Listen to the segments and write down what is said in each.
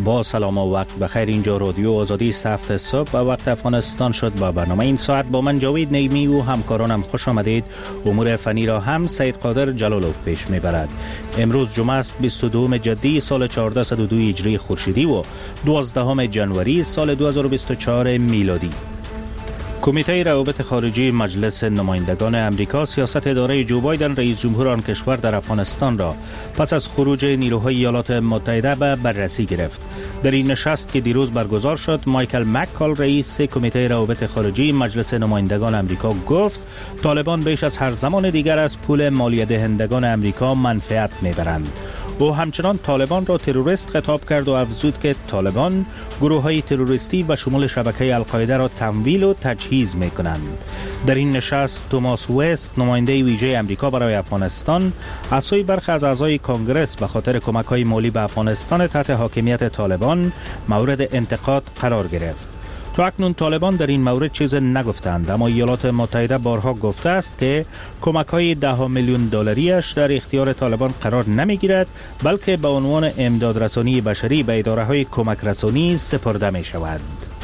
با سلام و وقت بخیر. اینجا رادیو آزادی است. 7 صبح و وقت افغانستان شد. با برنامه این ساعت با من جاوید نیمی و همکارانم خوش آمدید. امور فنی را هم سید قادر جلالوف پیش میبرد. امروز جمعه است 22 جدی سال 1402 هجری خورشیدی و 12 جنوری سال 2024 میلادی. کمیته روابط خارجی مجلس نمایندگان امریکا سیاست اداره جو بایدن رئیس جمهور آن کشور در افغانستان را پس از خروج نیروهای ایالات متحده به بررسی گرفت. در این نشست که دیروز برگزار شد، مایکل مک‌کال رئیس کمیته روابط خارجی مجلس نمایندگان امریکا گفت طالبان بیش از هر زمان دیگر از پول مالیه دهندگان امریکا منفعت میبرند. او همچنان طالبان را تروریست خطاب کرد و افزود که طالبان گروه‌های تروریستی و شمول شبکه القاعده را تمویل و تجهیز می‌کنند. در این نشست توماس وست نماینده ویژه امریکا برای افغانستان از سوی برخی از اعضای کانگرس به خاطر کمک‌های مالی به افغانستان تحت حاکمیت طالبان مورد انتقاد قرار گرفت. تا اکنون طالبان در این مورد چیز نگفتند، اما ایالات متحده بارها گفته است که کمک‌های 10 میلیون دلاریش در اختیار طالبان قرار نمی‌گیرد، بلکه به عنوان امدادرسانی بشری به اداره‌های کمک رسانی سپرده می‌شود.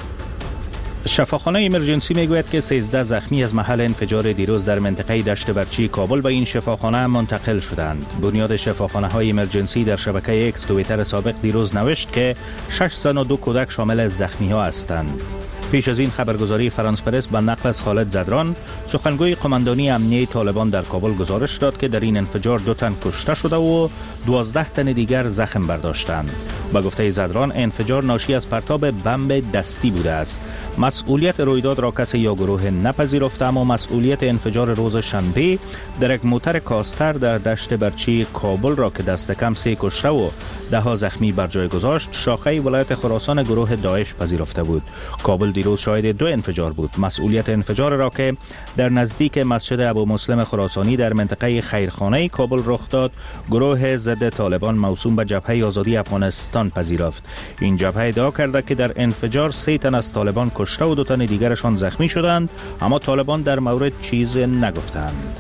شفاخانه ایمرجنسی میگوید که 13 زخمی از محل انفجار دیروز در منطقه دشت برچی کابل به این شفاخانه منتقل شدند. بنیاد شفاخانه‌های ایمرجنسی در شبکه ایکس توییتر سابق دیروز نوشت که 6 زن و 2 کودک شامل زخمی‌ها هستند. پیش از این خبرگزاری فرانس پرس به نقل از خالد زدران سخنگوی قماندانی امنیه طالبان در کابل گزارش داد که در این انفجار 2 تن کشته شده و 12 تن دیگر زخم برداشتند. با گفته زدران انفجار ناشی از پرتاب بمب دستی بوده است. مسئولیت رویداد را کسی یا گروه نپذیرفته، اما مسئولیت انفجار روز شنبه در یک موتر کاستر در دشت برچی کابل را که دست کم 3 کشته و 10 زخمی بر جای گذاشت شاخه ولایت خراسان گروه داعش پذیرفته بود. کابل دیروز شاهد 2 انفجار بود. مسئولیت انفجار را که در نزدیک مسجد ابو مسلم خراسانی در منطقه خیرخانه کابل رخ داد، گروه ضد طالبان موسوم به جبهه آزادی افغانستان پذیرفت. این جبهه ادعا کرده که در انفجار 3 تن از طالبان کشته و 2 تن دیگرشان زخمی شدند، اما طالبان در مورد چیز نگفتند.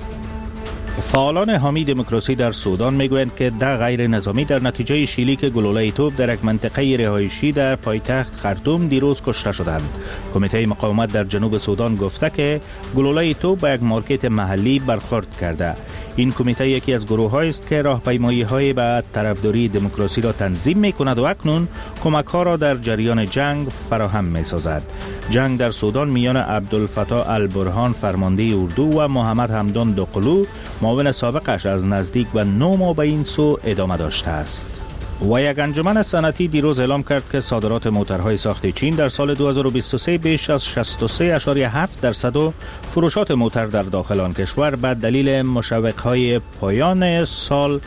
فعالان حامی دموکراسی در سودان میگویند که 10 غیر نظامی در نتیجه شلیک گلوله توپ در یک منطقه رهایشی در پایتخت خرطوم دیروز کشته شدند. کمیته مقاومت در جنوب سودان گفته که گلوله توپ به یک مارکت محلی برخورد کرده. این کمیته یکی از گروه‌هایی است که راهپیمایی‌های به طرفداری دموکراسی را تنظیم می‌کند و اکنون کمک‌ها را در جریان جنگ فراهم می‌سازد. جنگ در سودان میان عبدالفتاح البرهان فرمانده اردو و محمد حمدان دقلو معاون سابقش از نزدیک و 9 ماه به این سو ادامه داشته است. و یک انجمن صنعتی دیروز اعلام کرد که صادرات موترهای ساخت چین در سال 2023 بیش از 63.7% و فروشات موتر در داخل آن کشور به دلیل مشوق‌های پایان سال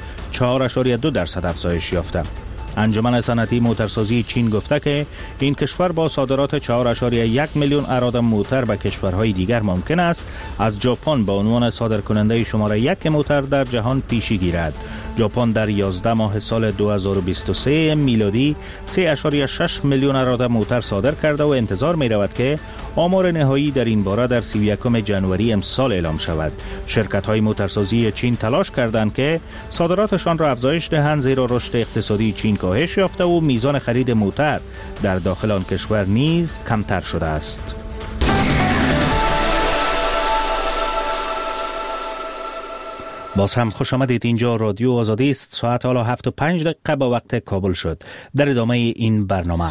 4.2% افزایش یافته. انجمن صنعتی موترسازی چین گفته که این کشور با صادرات 4.1 میلیون اراده موتر به کشورهای دیگر ممکن است از ژاپن به عنوان صادرکننده شماره 1 موتر در جهان پیشی گیرد. ژاپن در 11 ماه سال 2023 میلادی 3.6 میلیون اراده موتر صادر کرده و انتظار می رود که آمار نهایی در این باره در 31 جنوری امسال اعلام شود. شرکت‌های موترسازی چین تلاش کردند که صادراتشان را افزایش دهند، زیرا رشد اقتصادی چین کاهش یافته و میزان خرید موتر در داخل آن کشور نیز کمتر شده است. باز هم خوش آمدید. اینجا رادیو آزادی است. ساعت حالا 7:05 به وقت کابل شد. در ادامه این برنامه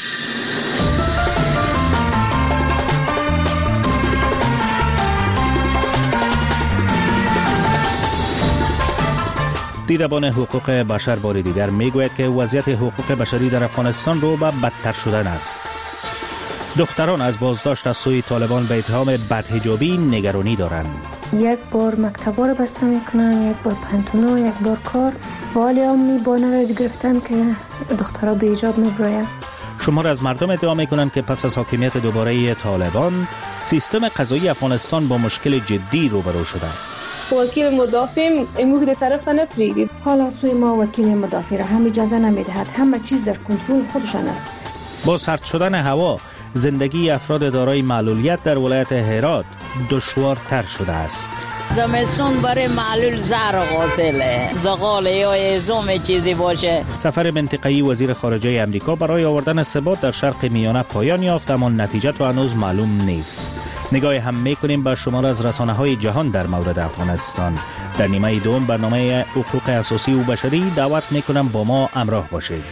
دیدبان حقوق بشر بار دیگر میگوید که وضعیت حقوق بشری در افغانستان رو به بدتر شدن است. دختران از بازداشت از سوی طالبان به اتهام بدحجابی نگرانی دارند. یک بار مکتبا رو بسته میکنن، یک بار پنتونا، یک بار کار، و حالی امنی بانه را گرفتن که دخترها به حجاب میبراین. شمار از مردم ادعا میکنند که پس از حاکمیت دوباره طالبان سیستم قضایی افغانستان با مشکل جدی روبرو شده. وکیل مدافع امور در طرف نپریدید. حالا سوی ما وکیل مدافع را هم اجازه نمیدهد. همه چیز در کنترل خودشان است. با سرد شدن هوا زندگی افراد دارای معلولیت در ولایت هرات دشوارتر شده است. زمستون برای معلول زهر قاتله، زغال یا ازوم چیزی باشه. سفر منطقه‌ای وزیر خارجه امریکا برای آوردن ثبات در شرق میانه پایان یافت، اما نتیجه تو هنوز معلوم نیست. نگاه هم میکنیم به شمار از رسانه‌های جهان در مورد افغانستان. در نیمه دوم برنامه حقوق اساسی و بشری دعوت میکنم با ما همراه باشید.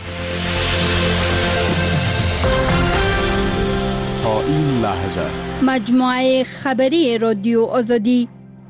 تا این لحظه مجموعه خبری رادیو آزادی.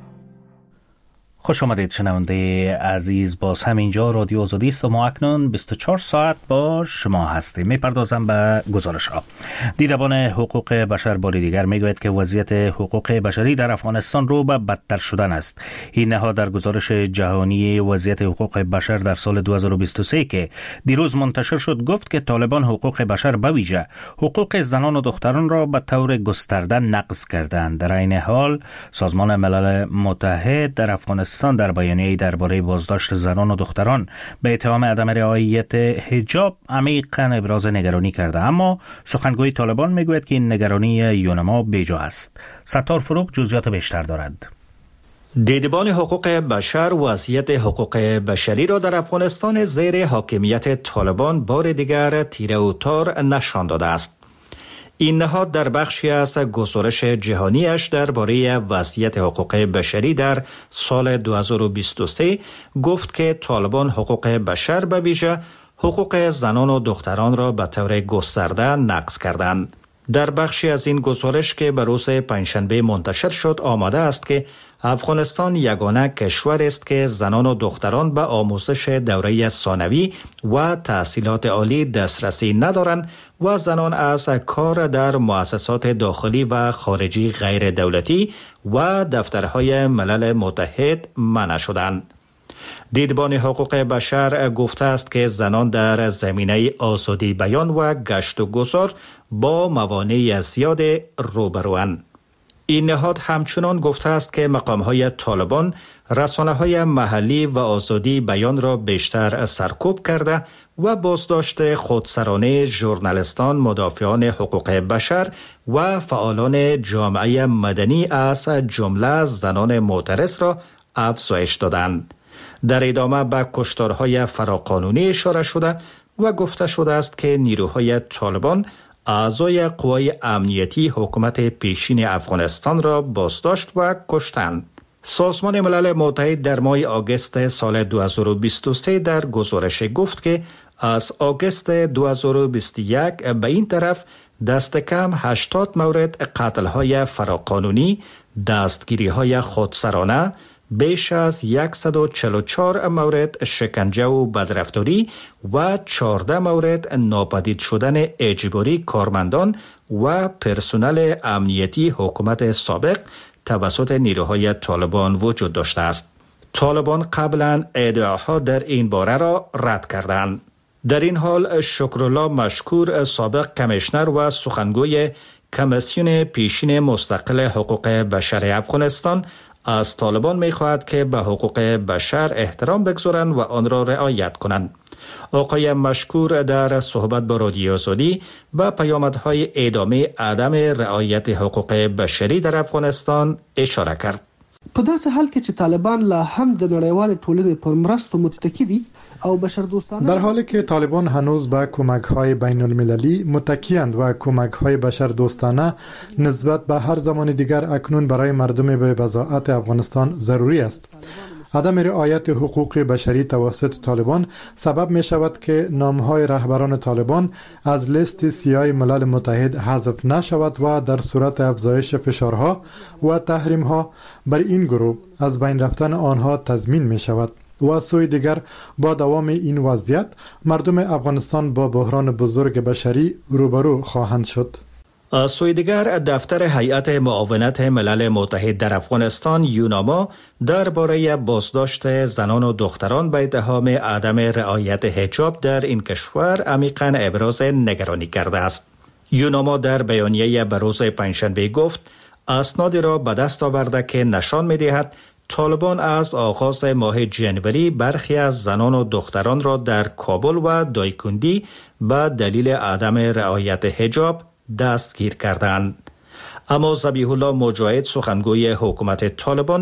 خوش آمدید شنونده عزیز، باز هم اینجا رادیو آزادی است و ما اکنون 24 ساعت با شما هستیم. میپردازم به گزارش ها. دیدبان حقوق بشر بار دیگر میگوید که وضعیت حقوق بشری در افغانستان رو به بدتر شدن است. این نهاد در گزارش جهانی وضعیت حقوق بشر در سال 2023 که دیروز منتشر شد گفت که طالبان حقوق بشر به ویژه حقوق زنان و دختران را به طور گسترده نقض کردند. در این حال سازمان ملل متحد در افغانستان در بیانیه‌ای درباره بازداشت زنان و دختران به اتهام عدم رعایت حجاب عمیقاً ابراز نگرانی کرده، اما سخنگوی طالبان میگوید که این نگرانی یونما بیجا است. ستار فروغ جزئیات بیشتر دارد. دیدبان حقوق بشر وضعیت حقوق بشری را در افغانستان زیر حاکمیت طالبان بار دیگر تیره و تار نشان داده است. این نهاد در بخشی از گزارش جهانیش درباره وضعیت حقوق بشری در سال 2023 گفت که طالبان حقوق بشر به ویژه حقوق زنان و دختران را به طور گسترده نقض کردند. در بخشی از این گزارش که به روز پنجشنبه منتشر شد آمده است که افغانستان یگانه کشور است که زنان و دختران به آموزش دوره ثانوی و تحصیلات عالی دسترسی ندارند و زنان از کار در مؤسسات داخلی و خارجی غیر دولتی و دفترهای ملل متحد منع شدند. دیدبان حقوق بشر گفته است که زنان در زمینه آزادی بیان و گشت و گذار با موانع زیاد روبروند. این نهاد همچنان گفته است که مقام‌های طالبان رسانه‌های محلی و آزادی بیان را بیشتر سرکوب کرده و بازداشت خودسرانه ژورنالیستان، مدافعان حقوق بشر و فعالان جامعه مدنی از جمله زنان معترض را افزایش دادند. در ادامه به کشتارهای فراقانونی اشاره شده و گفته شده است که نیروهای طالبان اعضای قوای امنیتی حکومت پیشین افغانستان را بازداشت و کشتند. سازمان ملل متحد در ماه آگوست سال 2023 در گزارش گفت که از آگوست 2021 به این طرف دست کم 80 مورد قتل‌های فراقانونی، دستگیری‌های خودسرانه، بیش از 144 مورد شکنجه و بدرفتاری و 14 مورد ناپدید شدن اجباری کارمندان و پرسنل امنیتی حکومت سابق توسط نیروهای طالبان وجود داشته است. طالبان قبلا ادعاها در این باره را رد کردند. در این حال شکرالله مشکور، سابق کمیشنر و سخنگوی کمیسیون پیشین مستقل حقوق بشر افغانستان، از طالبان می‌خواهد که به حقوق بشر احترام بگذارند و آن را رعایت کنند. آقای مشکور در صحبت با رادیو آزادی و پیامدهای ادامه عدم رعایت حقوق بشری در افغانستان اشاره کرد. په داسې حال کې چې طالبان لا هم د نړیوال ټولنې پر مرستو متکی دي او بشردوستانه، در حالی که طالبان هنوز به کمک‌های بین‌المللی متکی‌اند و کمک‌های بشردوستانه نسبت به هر زمان دیگر اکنون برای مردم به بضاعت افغانستان ضروری است. عدم رعایت حقوق بشری توسط طالبان سبب می شود که نامهای رهبران طالبان از لیست سیاه ملل متحد حذف نشود و در صورت افزایش فشارها و تحریم‌ها بر این گروه از بین رفتن آنها تضمین می شود. و از سوی دیگر با دوام این وضعیت مردم افغانستان با بحران بزرگ بشری روبرو خواهند شد. از سوی دیگر دفتر هیئت معاونت ملل متحد در افغانستان یوناما درباره بازداشت زنان و دختران به اتهام عدم رعایت حجاب در این کشور عمیقاً ابراز نگرانی کرده است. یوناما در بیانیه به روز پنجشنبه گفت اسنادی را به دست آورده که نشان می‌دهد طالبان از آغاز ماه جنوری برخی از زنان و دختران را در کابل و دایکندی به دلیل عدم رعایت حجاب دستگیر کردند. اما ذبیح الله مجاهد، سخنگوی حکومت طالبان،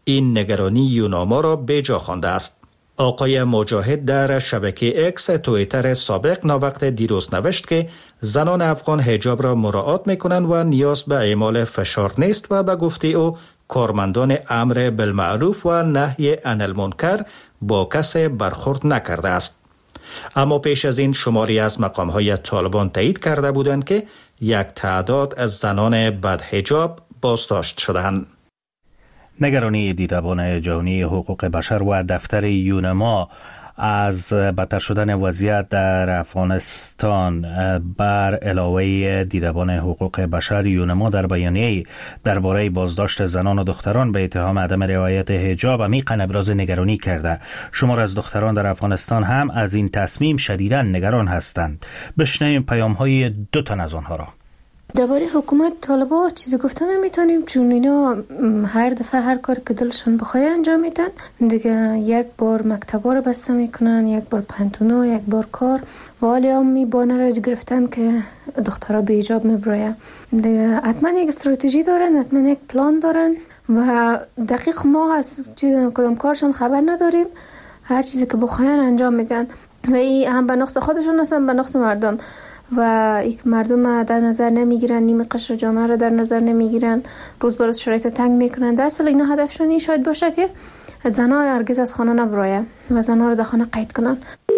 این نگرانی یوناما را به جا خوانده است. آقای مجاهد در شبکه اکس توییتر سابق ناوقت دیروز نوشت که زنان افغان حجاب را مراعات میکنند و نیاز به اعمال فشار نیست و به گفته او کارمندان امر بالمعروف و نهی عن المنکر با کسی برخورد نکرده است. اما پیش از این شماری از مقام‌های طالبان تایید کرده بودند که یک تعداد از زنان بدحجاب بازداشت شدند. نگرانی دیدبان جهانی حقوق بشر و دفتر یونما از بدتر شدن وضعیت در افغانستان بر علاوه دیدبان حقوق بشر یونما در بیانیه درباره بازداشت زنان و دختران به اتهام عدم رعایت حجاب عمیقاً ابراز نگرانی کرده. شمار از دختران در افغانستان هم از این تصمیم شدیداً نگران هستند. بشنویم پیام‌های دو تن از آنها را. درباره حکومت طالبان چیزی گفتن نمیتونیم، چون اینا هر دفعه هر کار که دلشون بخواد انجام میدن دیگه. یک بار مکتبا رو بسته میکنن، یک بار پنتونا، یک بار کار و حالی هم میبانه را گرفتن که دخترها به حجاب میبراید دیگه. حتما یک استراتژی دارن، حتما یک پلان دارن و دقیق ما از کدام کارشون خبر نداریم. هر چیزی که بخواین انجام میدن و این هم به نقص خودشون هستن، به نقص مردم و یک مردم در نظر نمیگیرن، نیمه قشر جامعه را در نظر نمیگیرن، روز به روز شرایط تنگ میکنن. در اصل اینا هدفشون این شاید باشه که زنها هرگز از خانه نبراین و زنها رو در خانه قید کنن.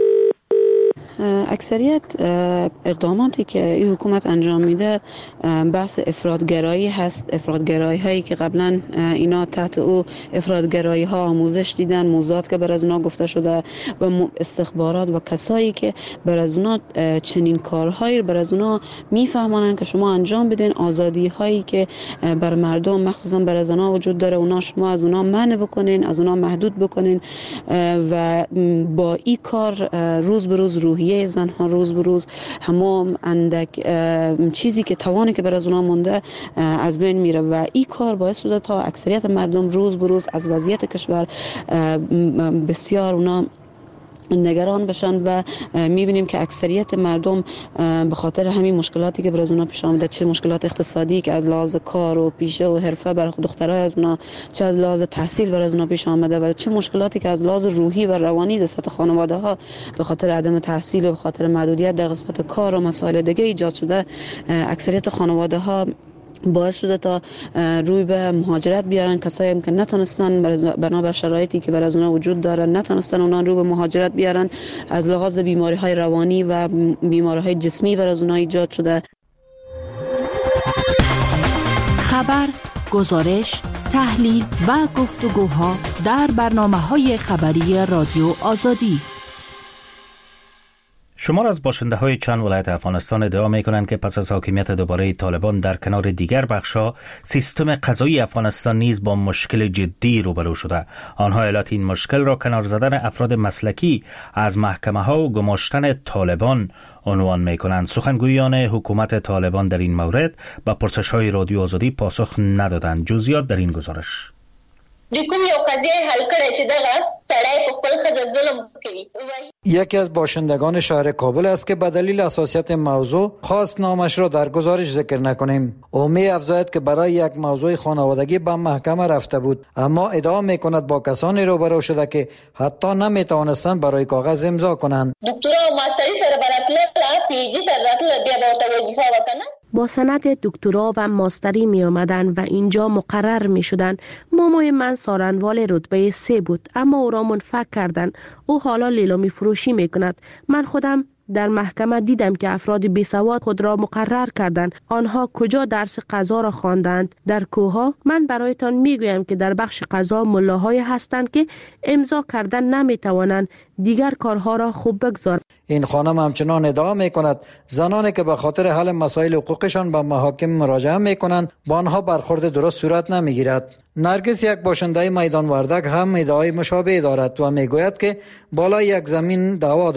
اکثریت اقداماتی که این حکومت انجام میده بحث افراطگرایی هست. افراطگرایی هایی که قبلا اینا تحت او افراطگرایی ها آموزش دیدن، موضوعات که بر از اونا گفته شده و استخبارات و کسایی که بر از اونا چنین کارهایی بر از اونا میفهمانن که شما انجام بدین. آزادی هایی که بر مردم مخصوصا بر از اونا وجود داره اونا شما از اونا منع بکنین، از اونا محدود بکنین و با این کار روز به روز روحیه زنها روز به روز همون اندک چیزی که توانی که بر از اونا مونده از بین میره و این کار باعث شده تا اکثریت مردم روز به روز از وضعیت کشور بسیار اونا نگران بشن و میبینیم که اکثریت مردم به خاطر همین مشکلاتی که برای اونا پیش آمده، چه مشکلات اقتصادی که از لحاظ کار و پیشه و حرفه برای دخترای از اونا، چه از لحاظ تحصیل برای اونا پیش آمده و چه مشکلاتی که از لحاظ روحی و روانی در سطح خانواده ها به خاطر عدم تحصیل و به خاطر محدودیت در قسمت کار و مسائل دیگه ایجاد شده. اکثریت خانواده ها باعث شده تا روی به مهاجرت بیارن. کسایی هم که نتونستن بنابر شرایطی که بر از اونا وجود داره نتونستن اونا رو به مهاجرت بیارن. از لحاظ بیماری های روانی و بیماری های جسمی بر از اونا ایجاد شده. خبر، گزارش، تحلیل و گفتگوها در برنامه‌های خبری رادیو آزادی. شمار از باشنده‌های چند ولایت افغانستان ادعا می‌کنند که پس از حاکمیت دوباره طالبان در کنار دیگر بخش‌ها سیستم قضایی افغانستان نیز با مشکل جدی روبرو شده. آنها علت این مشکل را کنار زدن افراد مسلکی از محکمه‌ها و گماشتن طالبان عنوان می‌کنند. سخنگویان حکومت طالبان در این مورد به پرسش‌های رادیو آزادی پاسخ ندادند. جزئیات در این گزارش. دوی کوم یو قضیه حل کړی چې دغه سړی په خپل ښځه ظلم کوي. یکی از باشندگان شهر کابل است که به دلیل حساسیت موضوع خواست نامش را در گزارش ذکر نکنیم. او می افزاید که برای یک موضوع خانوادگی به محکمه رفته بود، اما ادعا میکند با کسانی روبرو شده که حتی نمیتوانستند برای کاغذ امضا کنند. دکترا او ماستری سره براتله پی ایچ डी سره راتله بیا به وظیفه وکنه. با سند دکترا و ماستری می آمدن و اینجا مقرر می شدن. مامای من سارنوال رتبه 3 بود، اما او را منفک کردن. او حالا لیلامی فروشی می کند. من خودم در محکمه دیدم که افراد بیسواد خود را مقرر کردند. آنها کجا درس قضا را خواندند؟ در کوها؟ من برایتان میگویم که در بخش قضا ملاهای هستند که امضا کردن نمیتوانند، دیگر کارها را خوب بگذارند. این خانم همچنان ادعا میکند زنانی که به خاطر حل مسائل حقوقشان به محاکم مراجعه میکنند با آنها برخورد درست صورت نمیگیرد. نرگس، یک باشنده میدان وردک، هم ادعای مشابه دارد و میگوید که بالای یک زمین دعوا داشت.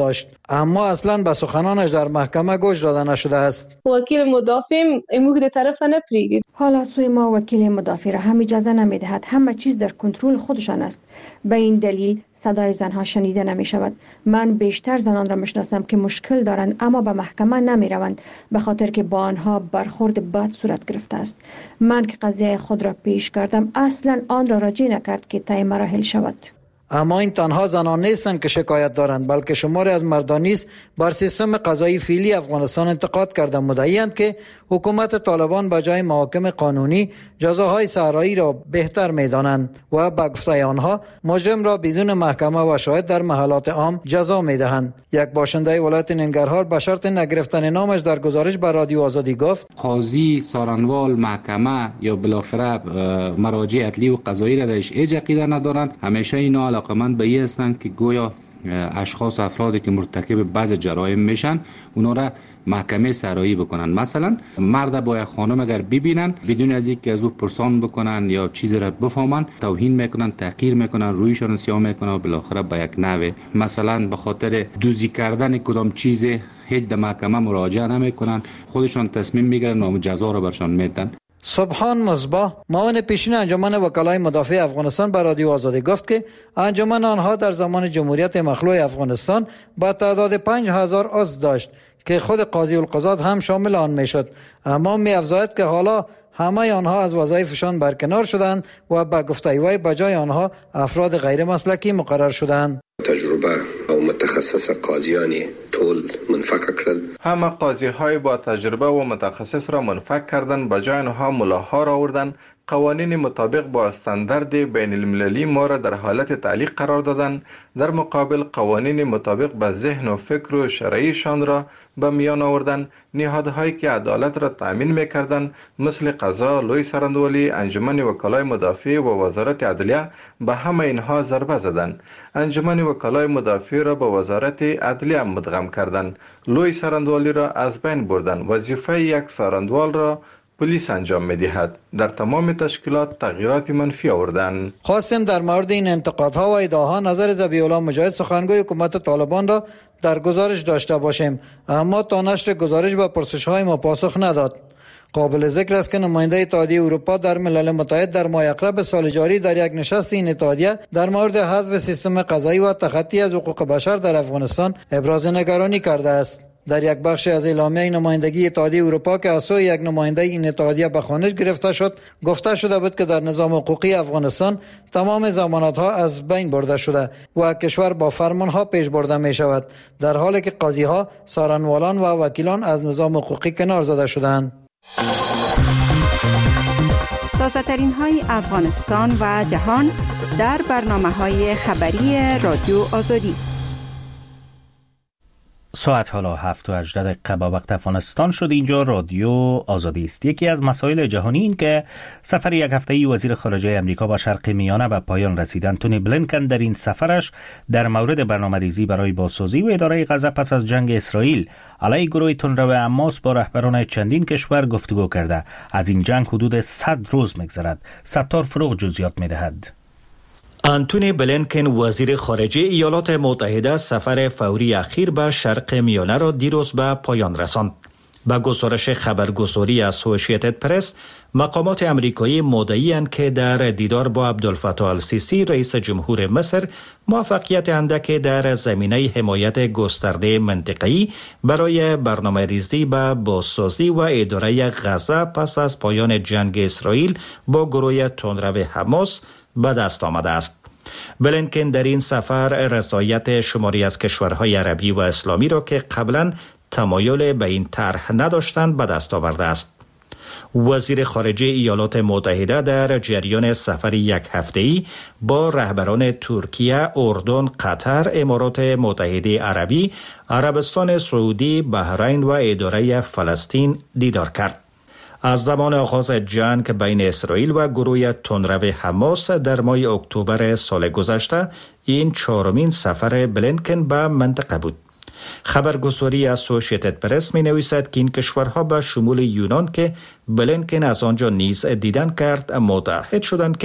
اما اصلا به سخنانش در محکمه گوش داده نشده است. وکیل مدافع امو طرف نپریگید. حالا سوی ما وکیل مدافع را هم اجازه نمیدهد. همه چیز در کنترل خودشان است. به این دلیل صدای زنها شنیده نمی شود. من بیشتر زنان را میشناسم که مشکل دارند اما به محکمه نمی روند به خاطر که با آنها برخورد بد صورت گرفته است. من که قضیه خود را پیش کردم اصلا آن را راجع نکرد که طی مراحل شود. اما این تنها زنان نیستند که شکایت دارند، بلکه شماری از مردان نیز بر سیستم قضایی فعلی افغانستان انتقاد کردند. مدعی‌اند که حکومت طالبان به جای محاکم قانونی جزاهای صحرایی را بهتر می‌دانند و به گفته آنها مجرم را بدون محکمه و شاهد در محلات عام جزا می‌دهند. یک باشنده ولایت ننگرهار به شرط نگرفتن نامش در گزارش به رادیو آزادی گفت: قاضی، سارنوال، محکمه یا بالاخره مراجع عدلی و قضایی را درش هیچ عقیده ندارند. همیشه اینا علاقمند به این هستند که گویا اشخاص افرادی که مرتکب بعض جرایم میشن اونا را محکمه صحرایی بکنن. مثلا مرد با یک خانم اگر ببینن بدون از اینکه از او پرسان بکنن یا چیزی را بفهمن توهین میکنن، تحقیر میکنن، رویشان سیاه میکنن و بالاخره به یک نحوه مثلا به خاطر دوزی کردن کدام چیز هیچ در محکمه مراجعه نمیکنن، خودشان تصمیم میگیرن و جزا را برشان میدن. سبحان مصباح، معاون پیشین انجمن وکلای مدافع افغانستان به رادیو آزادی گفت که انجمن آنها در زمان جمهوریت مخلوع افغانستان با تعداد 5000 عضو داشت که خود قاضی القضات هم شامل آن میشد، اما می افزاید که حالا همه آنها از وظایفشان برکنار شدند و به گفته وی به جای آنها افراد غیر مسلکی مقرر شدند. تجربه او متخصص قاضیانی طول منفک کردن. همه قاضی های با تجربه و متخصص را منفک کردن، به جای آنها ملاها را آوردن، قوانین مطابق با استاندارد بین المللی ما را در حالت تعلیق قرار دادن، در مقابل قوانین مطابق به ذهن و فکر و شرعیشان را به میان آوردن. نهادهایی که عدالت را تأمین میکردن مثل قضا، لوی سرندوالی، انجمن وکلای مدافع و وزارت عدلیه به همه اینها ضربه زدند. انجمن وکلای مدافع را به وزارت عدلیه مدغم کردند، لوی سرندوالی را از بین بردند. وظیفه یک سرندوال را پلیس انجام می‌دهد. در تمام تشکیلات تغییرات منفی آوردند. خواستیم در مورد این انتقادها و ادعاها نظر ذبیح الله مجاهد سخنگوی حکومت طالبان را در گزارش داشته باشیم، اما تا نشر گزارش به پرسش‌های ما پاسخ نداد. قابل ذکر است که نماینده اتحادیه اروپا در ملل متحد در ماه اقرب سال جاری در یک نشست این اتحادیه در مورد حذف سیستم قضایی و تخطی از حقوق بشر در افغانستان ابراز نگرانی کرده است. در یک بخش از اعلامیه نمایندگی اتحادیه اروپا که از سوی یک نماینده این اتحادیه به خوانش گرفته شد، گفته شده بود که در نظام حقوقی افغانستان تمام ضمانت‌ها از بین برده شده و کشور با فرمان‌ها پیش برده می شود، در حالی که قاضی‌ها، سارنوالان و وکیلان از نظام حقوقی کنار زده شدند. تازه‌ترین های افغانستان و جهان در برنامه‌های خبری رادیو آزادی. ساعت حالا 7:18 با وقت افغانستان شد. اینجا رادیو آزادی است. یکی از مسائل جهانی این که سفر یک هفته‌ای وزیر خارجه امریکا به شرق میانه به پایان رسید. انتونی بلینکن در این سفرش در مورد برنامه‌ریزی برای بازسازی و اداره غزه پس از جنگ اسرائیل علیه گروه تندرو حماس با رهبران چندین کشور گفتگو کرده. از این جنگ حدود 100 روز می‌گذرد. ستار فروغ جزئیات می‌دهد. انتونی بلینکن وزیر خارجه ایالات متحده سفر فوری اخیر به شرق میانه را دیروز به پایان رساند. با گزارش خبرگزاری اسوسییتد پرس، مقامات امریکایی مدعی‌اند که در دیدار با عبدالفتاح السیسی رئیس جمهور مصر موفقیت اندکی در زمینه حمایت گسترده منطقه‌ای برای برنامه‌ریزی به بازسازی و اداره غزه پس از پایان جنگ اسرائیل با گروه تندرو حماس به دست آمده است. بلینکن در این سفر رضایت شماری از کشورهای عربی و اسلامی را که قبلا تمایل به این طرح نداشتند به دست آورده است. وزیر خارجه ایالات متحده در جریان سفری یک هفته‌ای با رهبران ترکیه، اردن، قطر، امارات متحده عربی، عربستان سعودی، بحرین و اداره فلسطین دیدار کرد. از زمان آغاز جنگ بین اسرائیل و گروه تندرو حماس در ماه اکتبر سال گذشته این چهارمین سفر بلینکن به منطقه بود. خبرگزاری اسوسییتد پرس می نویسد که این کشورها به شمول یونان که بلینکن از آنجا نیز دیدن کرد متعهد شدند که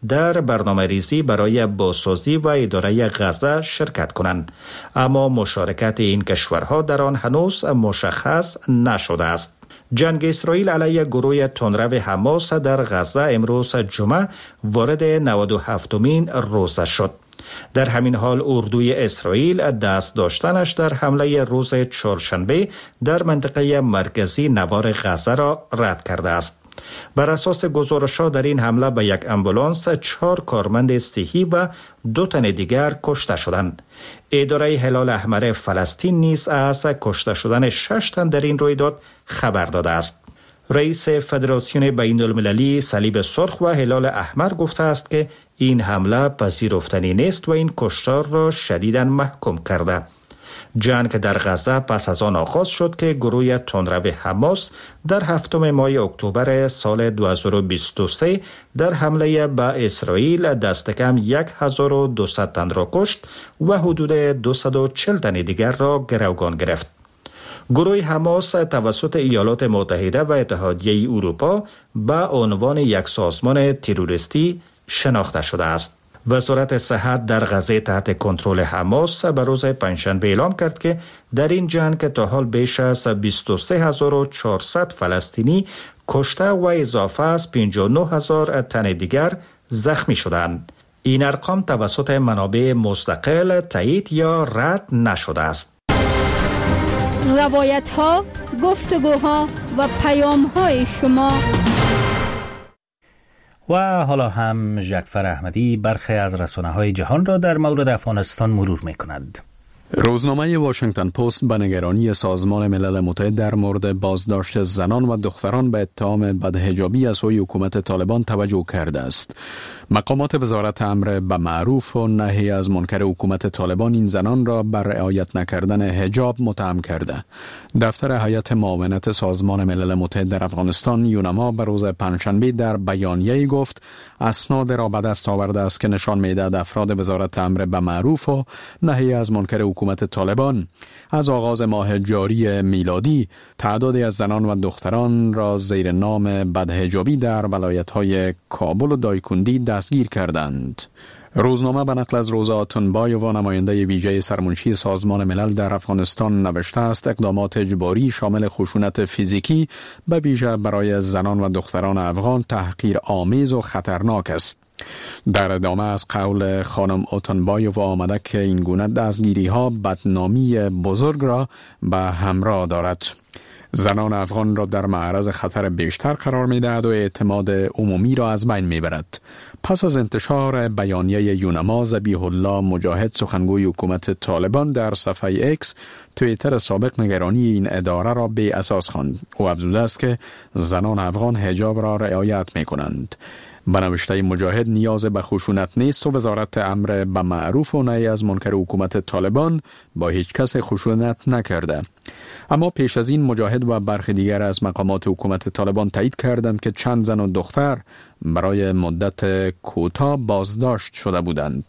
در برنامه ریزی برای بازسازی و اداره غزه شرکت کنند، اما مشارکت این کشورها در آن هنوز مشخص نشده است. جنگ اسرائیل علیه گروه تندرو حماس در غزه امروز جمعه وارد 97مین روز شد. در همین حال اردوی اسرائیل دست داشتنش در حمله روز چهارشنبه در منطقه مرکزی نوار غزه را رد کرده است. بر اساس گزارش‌ها در این حمله به یک آمبولانس 4 کارمند صحی و 2 تن دیگر کشته شدند. اداره هلال احمر فلسطین نیز از کشته شدن 6 تن در این رویداد خبر داده است. رئیس فدراسیون بین المللی صلیب سرخ و هلال احمر گفته است که این حمله پذیرفتنی نیست و این کشتار را شدیداً محکوم کرده. جنگ در غزه پس از آن آغاز شد که گروه تندرو حماس در 7 ماه اکتبر سال 2023 در حمله به اسرائیل دست کم 1200 تن را کشت و حدود 240 تن دیگر را گروگان گرفت. گروه حماس توسط ایالات متحده و اتحادیه اروپا به عنوان یک سازمان تروریستی شناخته شده است. وزارت صحت در غزه تحت کنترل حماس به روز پنجشنبه اعلام کرد که در این جنگ تا حال بیش از 23400 فلسطینی کشته و اضافه از 59000 تن دیگر زخمی شدند. این ارقام توسط منابع مستقل تایید یا رد نشده است. روایت ها، گفتگوها و پیام های شما. و حالا هم جعفر احمدی برخی از رسانه‌های جهان را در مورد افغانستان مرور می‌کند. روزنامه واشنگتن پست به نگرانی سازمان ملل متحد در مورد بازداشت زنان و دختران به اتهام بدحجابی از سوی حکومت طالبان توجه کرده است. مقامات وزارت امر به معروف و نهی از منکر حکومت طالبان این زنان را بر رعایت نکردن حجاب متهم کرده. دفتر هیئت معاونت سازمان ملل متحد در افغانستان یونما به روز پنجشنبه در بیانیه‌ای گفت اسناد را به دست آورده است که نشان می‌دهد افراد وزارت امر به معروف و نهی از منکر حکومت طالبان از آغاز ماه جاری میلادی تعدادی از زنان و دختران را زیر نام بدحجابی در ولایت‌های کابل و دایکندی دستگیر کردند. روزنامه به نقل از روزا آتونبایووا نماینده ویژه سرمنشی سازمان ملل در افغانستان نوشته است اقدامات اجباری شامل خشونت فیزیکی به ویژه برای زنان و دختران افغان تحقیرآمیز و خطرناک است. در ادامه از قول خانم آتونبایووا آمده که این گونه دستگیری ها بدنامی بزرگ را به همراه دارد. زنان افغان را در معرض خطر بیشتر قرار می دهد و اعتماد عمومی را از بین می برد. پس از انتشار بیانیه یونما، ذبیح الله مجاهد سخنگوی حکومت طالبان در صفحه ایکس توییتر سابق نگرانی این اداره را بی اساس خواند. او افزوده است که زنان افغان حجاب را رعایت می کنند. به نوشته مجاهد نیاز به خشونت نیست و وزارت امر به معروف و نهی از منکر حکومت طالبان با هیچ کس خشونت نکرده. اما پیش از این مجاهد و برخی دیگر از مقامات حکومت طالبان تایید کردند که چند زن و دختر برای مدت کوتاه بازداشت شده بودند.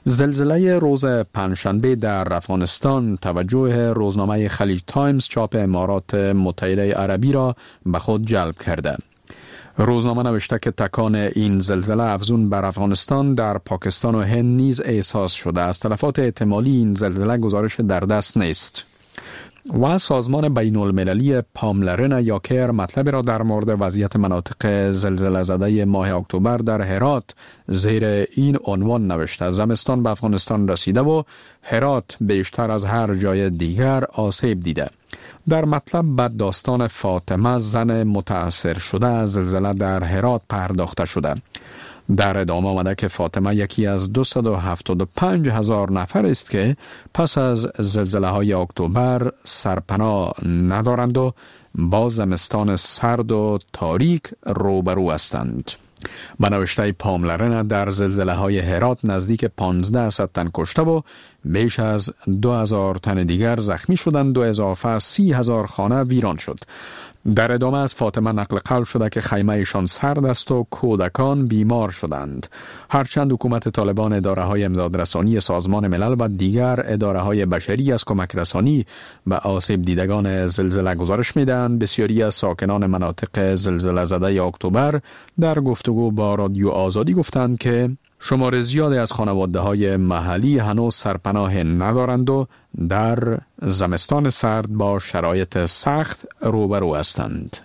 زلزله روز پنجشنبه در افغانستان توجه روزنامه خلیج تایمز چاپ امارات متحده عربی را به خود جلب کرده. روزنامه نوشته که تکان این زلزله افزون بر افغانستان در پاکستان و هند نیز احساس شده است. تلفات احتمالی این زلزله گزارش در دست نیست. و سازمان بین المللی پاملرن یا کیر مطلب را در مورد وضعیت مناطق زلزله زده ماه اکتبر در هرات زیر این عنوان نوشته: زمستان به افغانستان رسیده و هرات بیشتر از هر جای دیگر آسیب دیده. در مطلب به داستان فاطمه زن متاثر شده از زلزله در هرات پرداخته شده. در ادامه آمده که فاطمه یکی از 275,000 نفر است که پس از زلزله های اکتبر سرپناه ندارند و با زمستان سرد و تاریک روبرو هستند. به نوشته پاملرن در زلزله های هرات نزدیک 1500 تن کشته و بیش از 2000 تن دیگر زخمی شدند و اضافه 30,000 خانه ویران شد. در ادامه از فاطمه نقل قول شده که خیمه ایشان سرد است و کودکان بیمار شدند. هرچند حکومت طالبان اداره‌های امدادرسانی سازمان ملل و دیگر اداره‌های بشری از کمک رسانی به آسیب دیدگان زلزله گزارش می‌دهند، بسیاری از ساکنان مناطق زلزله زده اکتبر در گفتگو با رادیو آزادی گفتند که شمار زیادی از خانواده‌های محلی هنوز سرپناه ندارند و در زمستان سرد با شرایط سخت روبرو هستند.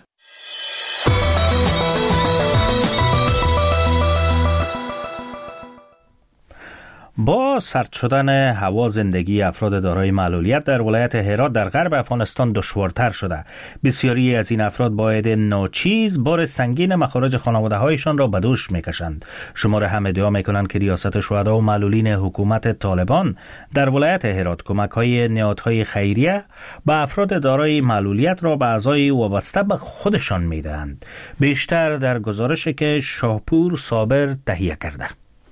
با سرد شدن هوا زندگی افراد دارای معلولیت در ولایت هرات در غرب افغانستان دشوارتر شده. بسیاری از این افراد باید ناچیز بار سنگین مخارج خانواده‌هایشان را به دوش می‌کشند. شماره هم ادعا می‌کنند که ریاست شهدا و معلولین حکومت طالبان در ولایت هرات کمک‌های نهادهای خیریه به افراد دارای معلولیت را به اعضای وابسته به خودشان می‌دهند. بیشتر در گزارشی که شاپور صابر تهیه کرده.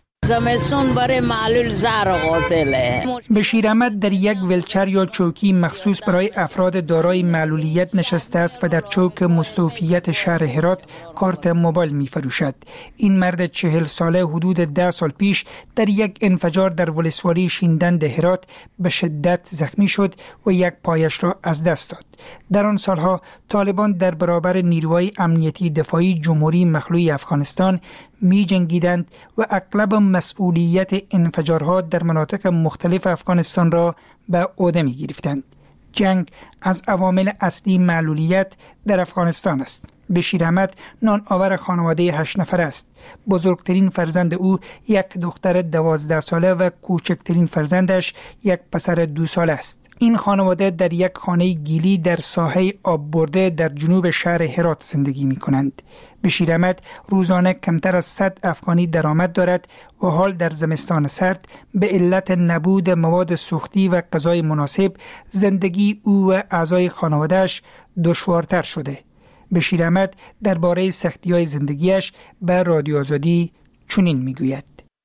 زمستون برای معلول زهر قاتله. بشیر احمد در یک ویلچر یا چوکی مخصوص برای افراد دارای معلولیت نشسته است و در چوک مستوفیت شهر هرات کارت موبایل می فروشد. این مرد 40 ساله حدود 10 سال پیش در یک انفجار در ولسوالی شیندند هرات به شدت زخمی شد و یک پایش را از دست داد. در آن سالها طالبان در برابر نیروهای امنیتی دفاعی جمهوری مخلوع افغانستان می جنگیدند و اغلب مسئولیت انفجارها در مناطق مختلف افغانستان را به عهده می گرفتند. جنگ از عوامل اصلی معلولیت در افغانستان است. بشیر احمد نان آور خانواده 8 نفر است. بزرگترین فرزند او یک دختر 12 ساله و کوچکترین فرزندش یک پسر 2 ساله است. این خانواده در یک خانه گیلی در ساحه آب برده در جنوب شهر هرات زندگی می کنند. بشیر احمد روزانه کمتر از 100 افغانی درآمد دارد و حال در زمستان سرد به علت نبود مواد سوختی و غذای مناسب زندگی او و اعضای خانواده‌اش دشوارتر شده. بشیر احمد درباره سختی‌های زندگیش به رادیو آزادی چنین میگوید: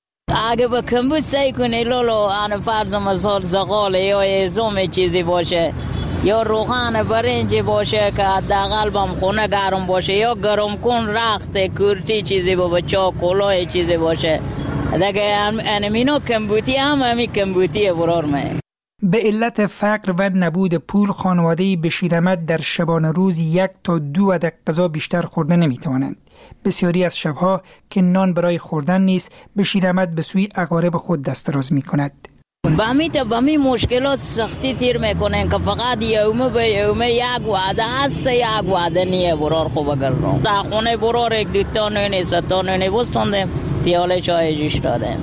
اگه با کمبود سعی کنی لولو آن فرض مثال زغال یا ازوم چیزی باشه یا روغن برنج باشه که حداقل بم خونه گرم باشه یا گرم کن رخت کورتی چیزی با بچا کلاه چیزی باشه دیگه انمینو کمبودی همی کمبودی برار من. به علت فقر و نبود پول خانواده بشیر احمد در شبانه روز 1 تا 2 عدد غذا بیشتر خورده نمیتوانند. بسیاری از شبها که نان برای خوردن نیست بشیر احمد به سوی اقارب خود دست دراز میکند. با می مشکلات سختی تیر میکنن که فقط یومه به یومه یک وعده هست یک وعده نیه برار خوب گردم در خونه برار 1 2 تا نونی 3 تا نونی بستندیم پیاله چای جوش دادیم.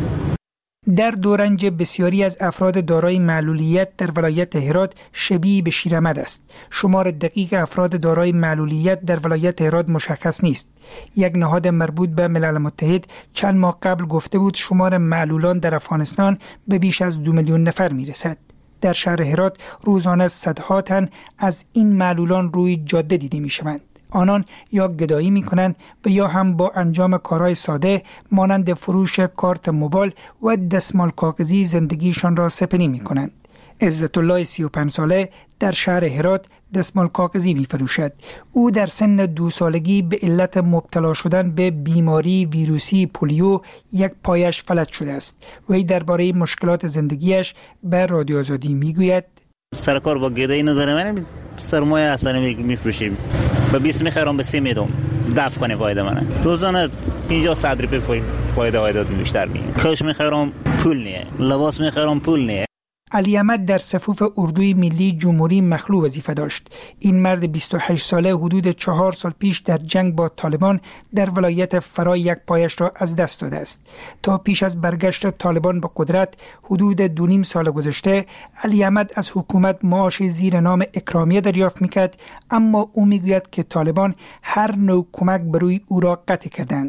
در دورنج بسیاری از افراد دارای معلولیت در ولایت هرات شبیه بشیر احمد است. شمار دقیق افراد دارای معلولیت در ولایت هرات مشخص نیست. یک نهاد مربوط به ملل متحد چند ماه قبل گفته بود شمار معلولان در افغانستان به بیش از 2 میلیون نفر میرسد. در شهر هرات روزانه صدها تن از این معلولان روی جاده دیده میشوند. آنان یا گدایی می کنند و یا هم با انجام کارهای ساده مانند فروش کارت موبایل و دستمال کاغذی زندگیشان را سپری می کنند. عزت الله 35 ساله در شهر هرات دستمال کاغذی می فروشد. او در سن 2 سالگی به علت مبتلا شدن به بیماری ویروسی پولیو یک پایش فلج شده است. وی درباره مشکلات زندگیش به رادیو آزادی می گوید: سرکار با گدایی نداره، من سرمایه اصلا میفروشیم به 20 میخرم به 30 میدم دفع کنه فایده منه. روزانه 50 روپیه فایده هایداد بیشتر میگیرم. کاش میخرم پول نیه، لباس میخرم پول نیه. علی احمد در صفوف اردوی ملی جمهوری مخلوع وظیفه داشت. این مرد 28 ساله حدود 4 سال پیش در جنگ با طالبان در ولایت فرا یک پایش را از دست داده است. تا پیش از برگشت طالبان به قدرت حدود 2.5 سال گذشته علی احمد از حکومت معاش زیر نام اکرامیه دریافت میکرد، اما او میگوید که طالبان هر نوع کمک بروی او را قطع کردند.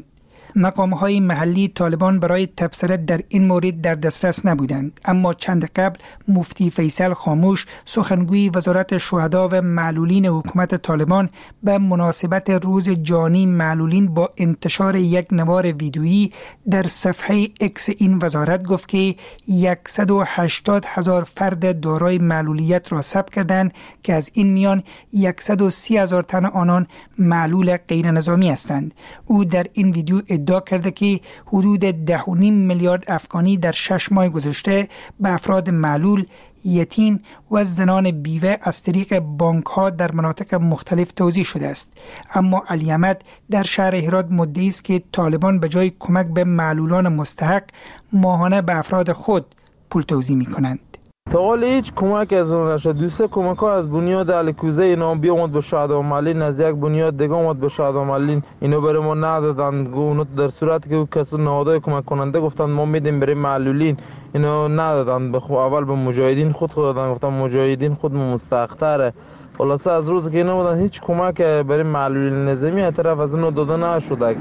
مقام‌های محلی طالبان برای تبصره در این مورد در دسترس نبودند، اما چند قبل مفتی فیصل خاموش سخنگوی وزارت شهدا و معلولین حکومت طالبان به مناسبت روز جهانی معلولین با انتشار یک نوار ویدیویی در صفحه اکس این وزارت گفت که 180,000 فرد دارای معلولیت را ثبت کردند که از این میان 130,000 تن آنان معلول غیر نظامی هستند. او در این ویدیو ادعا کرده که حدود 10.5 میلیارد افغانی در 6 ماه گذشته به افراد معلول، یتیم و زنان بیوه از طریق بانک ها در مناطق مختلف توزیع شده است. اما علی احمد در شهر هرات مدعی است که طالبان به جای کمک به معلولان مستحق ماهانه به افراد خود پول توزیع می کنند. تا حال هیچ کمک از اون نشد. دوسته کمک ها از بنیاد الکوزه اینا بیامد به شهدا معلولین، از یک بنیاد دیگه آمد به شهدا معلولین، اینو برای ما ندادن. اونو در صورتی که کسی نهادهای کمک کننده گفتن ما میدیم برای معلولین، اینو ندادن. اول به مجاهدین خود دادن، گفتن مجاهدین خود مستحق تره. خلاصه از روزی که اینا بودن هیچ کمک برای معلولین نظامی طرف از اونو داده نشده.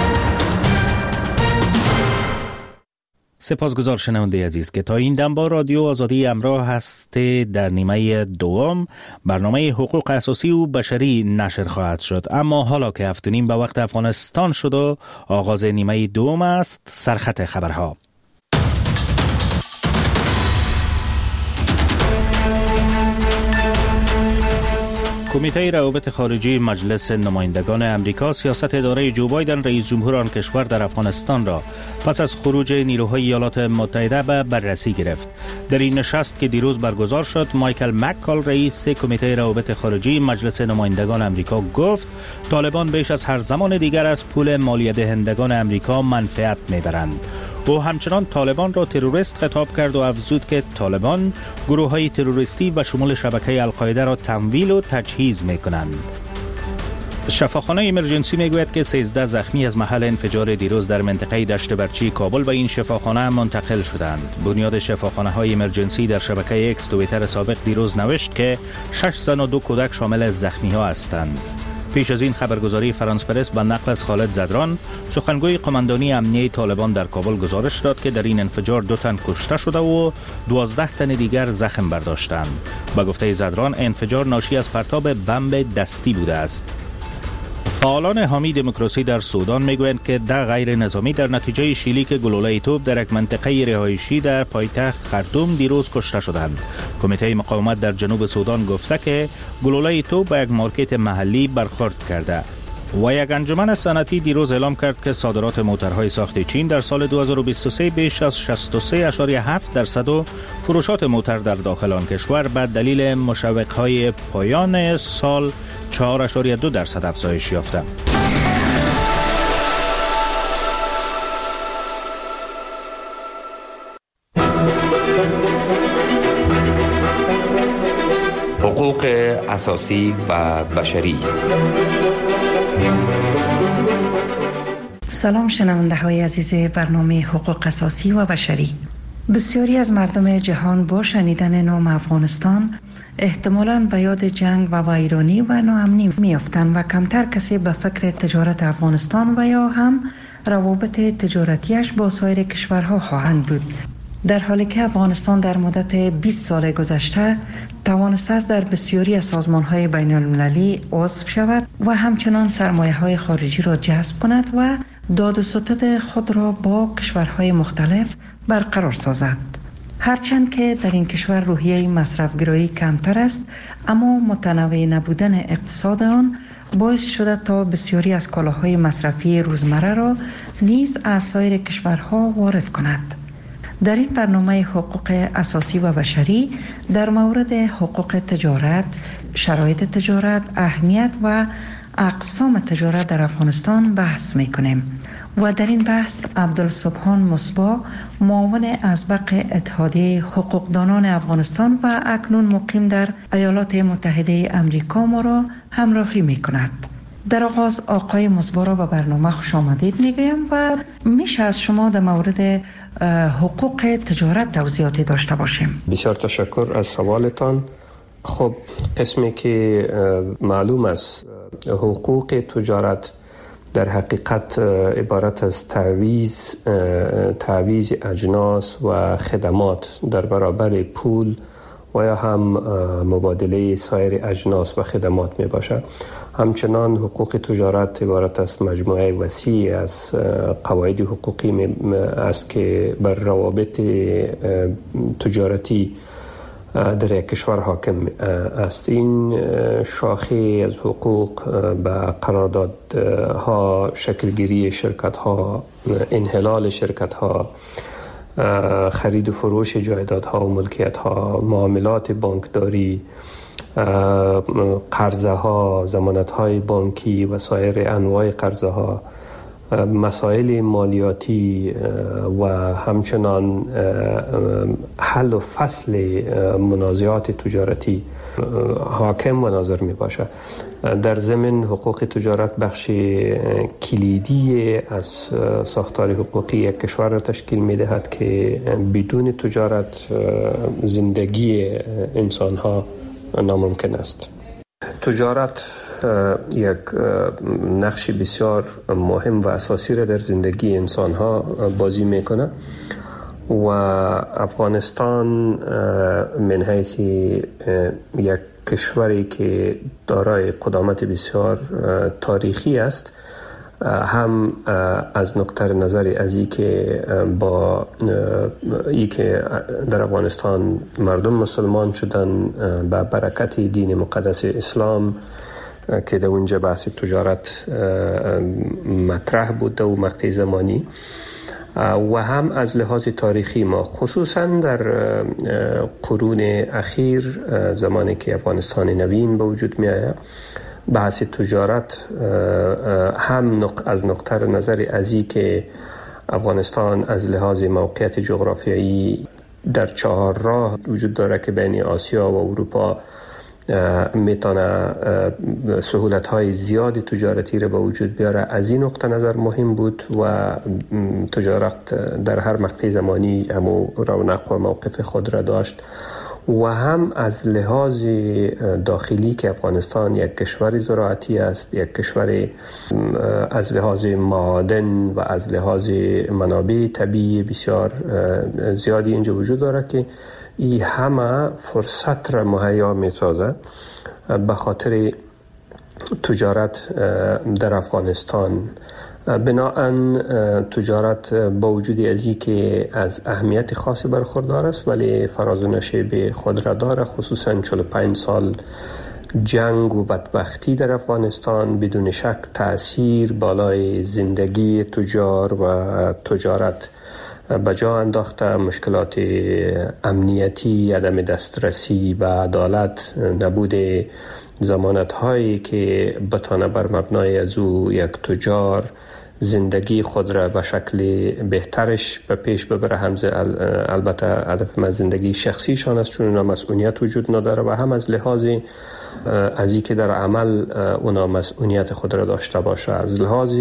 سپاسگزار شنونده عزیز که تا این دم با رادیو آزادی همراه هست. در نیمه دوم برنامه حقوق اساسی و بشری نشر خواهد شد، اما حالا که 7:30 به وقت افغانستان شد و آغاز نیمه دوم است، سرخط خبرها. کمیته روابط خارجی مجلس نمایندگان امریکا سیاست اداره جو بایدن رئیس جمهور آن کشور در افغانستان را پس از خروج نیروهای ایالات متحده به بررسی گرفت. در این نشست که دیروز برگزار شد، مایکل مککال رئیس کمیته روابط خارجی مجلس نمایندگان امریکا گفت طالبان بیش از هر زمان دیگر از پول مالیه دهندگان امریکا منفعت میبرند. او همچنان طالبان را تروریست خطاب کرد و افزود که طالبان گروه‌های تروریستی به شمول شبکه القاعده را تمویل و تجهیز می‌کنند. شفاخانه ایمرجنسی میگوید که 13 زخمی از محل انفجار دیروز در منطقه دشت برچی کابل به این شفاخانه منتقل شدند. بنیاد شفاخانه‌های ایمرجنسی در شبکه اکس توییتر سابق دیروز نوشت که 6 زن و 2 کودک شامل زخمی‌ها هستند. پیش از این خبرگزاری فرانس پرس به نقل از خالد زدران، سخنگوی قماندانی امنیه طالبان در کابل گزارش داد که در این انفجار 2 تن کشته شده و 12 تن دیگر زخم برداشتند. به گفته زدران انفجار ناشی از پرتاب بمب دستی بوده است. فعالان حامی دموکراسی در سودان میگویند که 10 غیر نظامی در نتیجه شلیک گلوله توپ در یک منطقه رهایشی در پایتخت خرطوم دیروز کشته شدند. کمیته مقاومت در جنوب سودان گفته که گلوله توپ به یک مارکت محلی برخورد کرده و یک انجمن صنعتی دیروز اعلام کرد که صادرات موترهای ساخت چین در سال 2023 بیش از 63.7% و فروشات موتر در داخل آن کشور به دلیل مشوق‌های پایان سال 4.2% افزایش یافته. حقوق اساسی و بشری. سلام شنونده های عزیز برنامه حقوق اساسی و بشری. بسیاری از مردم جهان با شنیدن نام افغانستان احتمالاً به یاد جنگ و ویرانی و ناامنی میافتند و کمتر کسی به فکر تجارت افغانستان و یا هم روابط تجارتیش با سایر کشورها خواهند بود. در حالی که افغانستان در مدت 20 سال گذشته توانسته است در بسیاری از سازمان‌های بین‌المللی عضو شود و همچنان سرمایه‌های خارجی را جذب کند و داد و ستد خود را با کشورهای مختلف برقرار سازد. هرچند که در این کشور روحیه مصرف‌گرایی کمتر است، اما متنوع نبودن اقتصاد آن باعث شده تا بسیاری از کالاهای مصرفی روزمره را نیز از سایر کشورها وارد کند. در این برنامه حقوق اساسی و بشری در مورد حقوق تجارت، شرایط تجارت، اهمیت و اقسام تجارت در افغانستان بحث می‌کنیم و در این بحث عبدالسبحان مصباح، معاون ازبق اتحادیه حقوقدانان افغانستان و اکنون مقیم در ایالات متحده امریکا ما را همراهی می‌کند. در آغاز آقای مصباح را به برنامه خوش آمدید میگویم و میشه از شما در مورد حقوق تجارت توضیحاتی داشته باشیم. بسیار تشکر از سوالتان. خب قسمی که معلوم است حقوق تجارت در حقیقت عبارت از تعویض اجناس و خدمات در برابر پول و یا هم مبادله سایر اجناس و خدمات می باشد. همچنان حقوق تجارت عبارت از مجموعه وسیع از قواعد حقوقی است که بر روابط تجارتی در یک کشور حاکم است. این شاخه از حقوق به قراردادها، شکلگیری شرکت‌ها، انحلال شرکت‌ها، خرید و فروش جایدادها و ملکیت‌ها، معاملات بانکداری، قرضه ها، ضمانت های بانکی و سایر انواع قرضه ها، مسائل مالیاتی و همچنان حل و فصل منازعات تجارتی حاکم و ناظر می باشد. در ضمن حقوق تجارت بخش کلیدی از ساختار حقوقی یک کشور را تشکیل می دهد که بدون تجارت زندگی انسان ها ناممکن است. تجارت یک نقش بسیار مهم و اساسی را در زندگی انسان ها بازی میکنه و افغانستان من حیث یک کشوری که دارای قدامت بسیار تاریخی است، هم از نقطه نظر از این که با ای که در افغانستان مردم مسلمان شدن با برکت دین مقدس اسلام که در اونجا بحث تجارت مطرح بود و مقطع زمانی، و هم از لحاظ تاریخی ما خصوصا در قرون اخیر زمانی که افغانستان نوین به وجود می آید، بحث تجارت هم از نقطه نظر ازی که افغانستان از لحاظ موقعیت جغرافیایی در 4 راه وجود داره که بین آسیا و اروپا میتونه سهولت‌های زیادی تجارتی را به وجود بیاره. از این نقطه نظر مهم بود و تجارت در هر مقطع زمانی همو رونق و موقف خود را داشت، و هم از لحاظ داخلی که افغانستان یک کشور زراعتی است، یک کشور از لحاظ معادن و از لحاظ منابع طبیعی بسیار زیادی اینجا وجود داره که این همه فرصت را مهیا می سازه به خاطر تجارت در افغانستان. بناهن تجارت با وجود ازی که از اهمیت خاصی برخوردار است ولی فراز و نشیب خود را داره، خصوصا 45 سال جنگ و بدبختی در افغانستان بدون شک تأثیر بالای زندگی تجار و تجارت به جا انداخته. مشکلات امنیتی، عدم دسترسی به عدالت، نبود ضمانت هایی که بتانه بر مبنای از او یک تجار زندگی خود را به شکل بهترش به پیش ببره. البته هدف من زندگی شخصیشان است، چون اونا مسئولیت وجود نداره و هم از لحاظ از این که در عمل اونا مسئولیت خود را داشته باشه. از لحاظ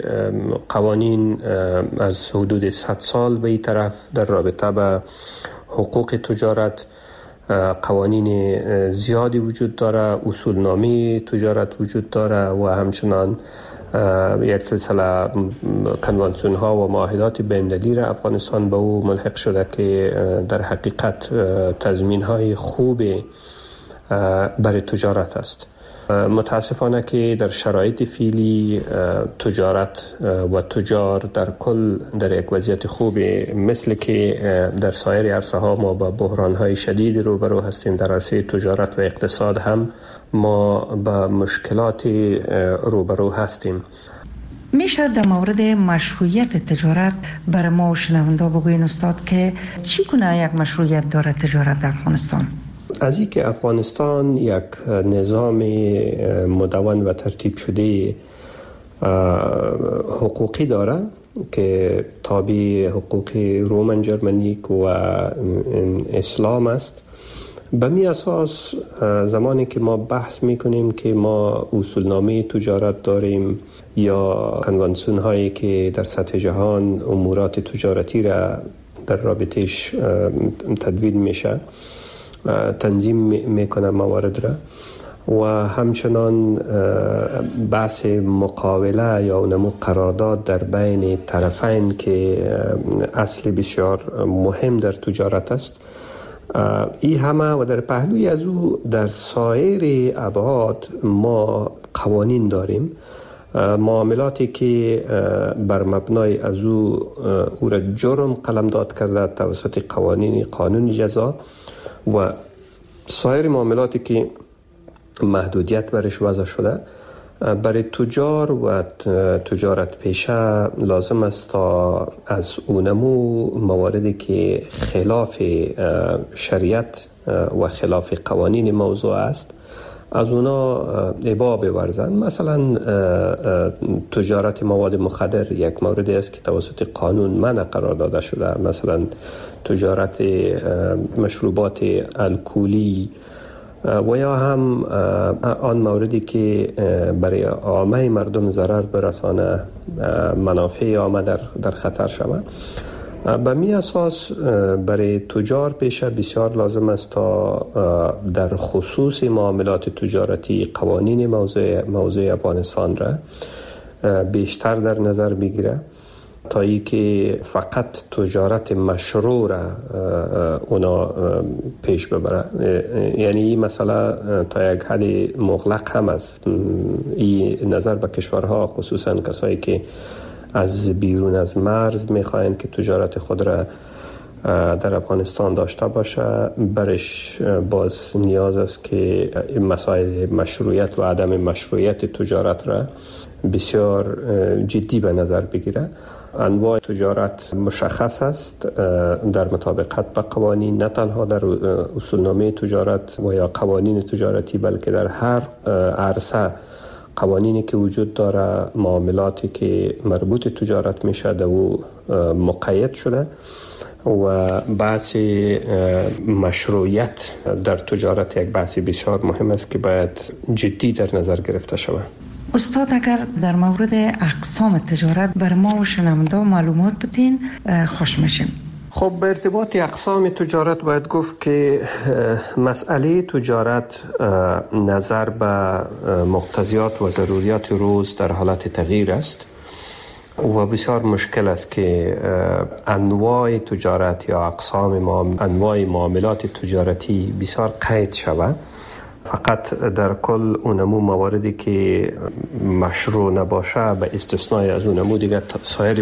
قوانین از حدود 100 سال به این طرف در رابطه به حقوق تجارت قوانین زیادی وجود داره، اصولنامه تجارت وجود داره و همچنان یک سلسله کنوانسیون ها و معاهدات بین‌المللی را افغانستان به او ملحق شده که در حقیقت تضمین های خوب برای تجارت است. متاسفانه که در شرایط فعلی تجارت و تجار در کل در یک وضعیت خوب، مثل که در سایر عرصه ها ما با بحران های شدید روبرو هستیم، در عرصه تجارت و اقتصاد هم ما با مشکلات روبرو هستیم. میشه در مورد مشروعیت تجارت برای ما و شنونده بگوین استاد که چی کنه یک مشروعیت داره تجارت در افغانستان؟ از این که افغانستان یک نظام مدون و ترتیب شده حقوقی داره که تابع حقوق رومن جرمنیک و اسلام است، به می اساس زمانی که ما بحث میکنیم که ما اصولنامه تجارت داریم یا کنوانسیون هایی که در سطح جهان امورات تجارتی را در رابطش تدوین میشه، تنظیم میکنه موارد را، و همچنان بحث مقاوله یا اونمو قرارداد در بین طرفین که اصل بسیار مهم در تجارت است. این همه و در پهلوی از او در سایر ابعاد ما قوانین داریم، معاملاتی که بر مبنای از او را جرم قلمداد کرده توسط قانون جزا و سایر معاملاتی که محدودیت برش وضع شده. برای تجار و تجارت پیشه لازم است تا از اونمو مواردی که خلاف شریعت و خلاف قوانین موضوع است از اونا ابا بورزن. مثلا تجارت مواد مخدر یک موردی است که توسط قانون منع قرار داده شده. مثلا تجارت مشروبات الکلی و یا هم آن موردی که برای عامه مردم ضرر برسانه، منافع عامه در خطر شود. به می اساس برای تجار پیشه بسیار لازم است تا در خصوص معاملات تجارتی قوانین موضوع افغانستان را بیشتر در نظر بگیره تا ای که فقط تجارت مشروع را اونا پیش ببره. یعنی این مسئله تا یک حد مغلق هم است. این نظر به کشورها، خصوصا کسایی که از بیرون از مرز میخواین که تجارت خود را در افغانستان داشته باشه، برش باز نیاز است که مسائل مشروعیت و عدم مشروعیت تجارت را بسیار جدی به نظر بگیره. انواع تجارت مشخص است در مطابقت با قوانین، نه تنها در اصولنامه تجارت و یا قوانین تجارتی، بلکه در هر عرصه قوانینی که وجود داره، معاملاتی که مربوط تجارت میشه در او مقید شده و بحث مشروعیت در تجارت یک بحث بسیار مهم است که باید جدی در نظر گرفته شود. استاد اگر در مورد اقسام تجارت بر ما و شنونده معلومات بدین خوش میشیم. خب به ارتباط اقسام تجارت باید گفت که مسئله تجارت نظر به مقتضیات و ضروریات روز در حالت تغییر است و بسیار مشکل است که انواع تجارت یا اقسام انواع معاملات تجارتی بسیار قید شود. فقط در کل اونمو مواردی که مشروع نباشه به استثنای از اونمو دیگه سایر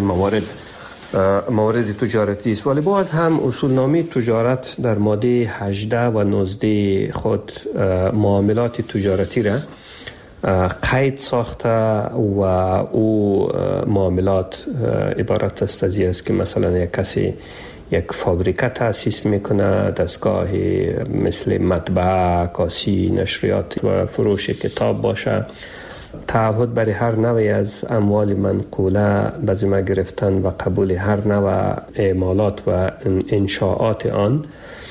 موارد تجارتی است. ولی باز هم اصولنامه تجارت در ماده 18 و 19 خود معاملات تجارتی را قید ساخته و او معاملات عبارت است از این است که مثلا یک کسی یک فابریکه تأسیس میکنه، دستگاه مثل مطبعه، عکاسی، نشریات و فروش کتاب باشه، تعهد برای هر نوعی از اموال منقوله به ذمه گرفتن و قبول هر نوع اعمالات و انشاءات آن،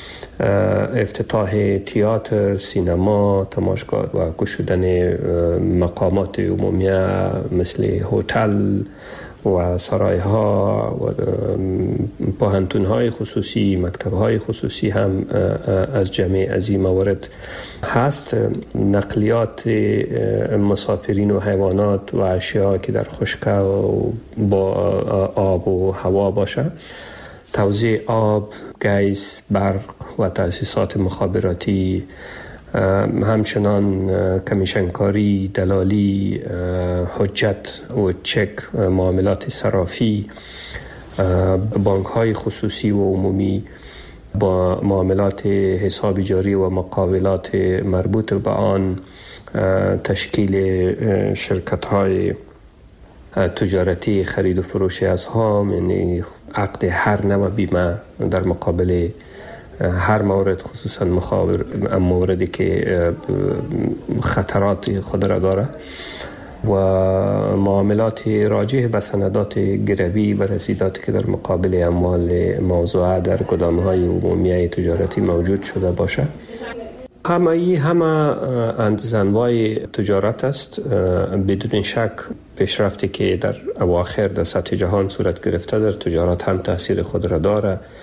افتتاح تئاتر، سینما، تماشاگاه و گشودن مقامات عمومیه مثل هتل و سرایها و پوهنتون‌های خصوصی، مکتب‌های خصوصی هم از جمعی از این موارد هست. نقلیات مسافرین و حیوانات و اشیاء که در خشک و با آب و هوا باشه، توزیع آب، گیس، برق و تأسیسات مخابراتی، همچنان کمیشنکاری، دلالی، حجت و چک، معاملات صرافی، بانک‌های خصوصی و عمومی با معاملات حساب جاری و مقاولات مربوط به آن، تشکیل شرکت‌های تجارتی خرید و فروش اسهام، یعنی عقد هر نوع بیمه در مقابل هر مورد، خصوصا موردی که خطرات خود را داره، و معاملات راجع به سندات گروی و رسیداتی که در مقابل اموال موضوعه در گدام‌های عمومی تجارتی موجود شده باشه. همه انواع تجارت است. بدون شک پیشرفتی که در اواخر در سطح جهان صورت گرفته در تجارت هم تاثیر خود را داره.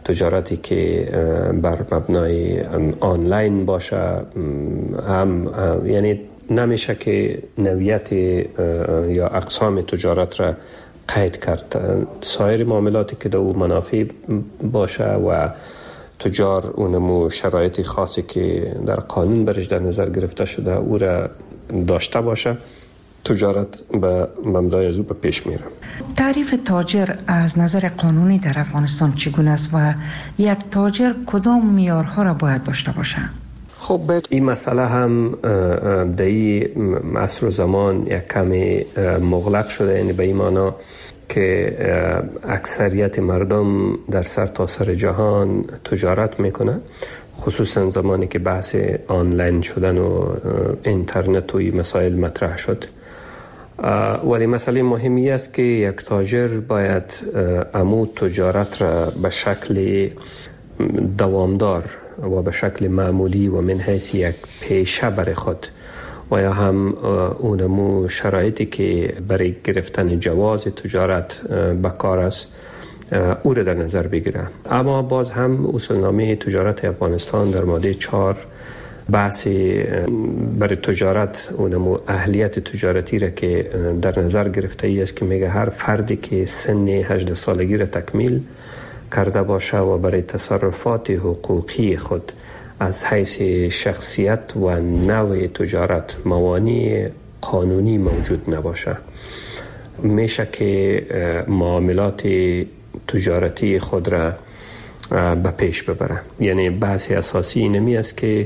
تجارتی که بر مبنای آنلاین باشه هم یعنی نمیشه که نوعیت یا اقسام تجارت را قید کرد. سایر معاملاتی که در او منافع باشه و تجار اونمو شرایط خاصی که در قانون برش در نظر گرفته شده او را داشته باشه، تجارت به مبنای از او به پیش میره. تعریف تاجر از نظر قانونی در افغانستان چگونه است و یک تاجر کدام معیارها را باید داشته باشه؟ خب این مسئله هم در این عصر و زمان یک کمی مغلق شده، یعنی به این معنا که اکثریت مردم در سرتاسر جهان تجارت میکنه، خصوصا زمانی که بحث آنلاین شدن و اینترنت و این مسائل مطرح شد. ولی مسئله مهمی است که یک تاجر باید امو تجارت را به شکل دوامدار و به شکل معمولی و من حیث یک پیشه برای خود و یا هم اونمو شرایطی که برای گرفتن جواز تجارت به کار است او را در نظر بگیره. اما باز هم اصولنامه تجارت افغانستان در ماده 4 بحث برای تجارت اونمو اهلیت تجارتی را که در نظر گرفته ای است که میگه هر فردی که سن 18 سالگی را تکمیل کرده باشه و برای تصرفات حقوقی خود از حیث شخصیت و نوع تجارت موانع قانونی موجود نباشه، میشه که معاملات تجارتی خود را به پیش ببره. یعنی بحث اساسی اینمی است که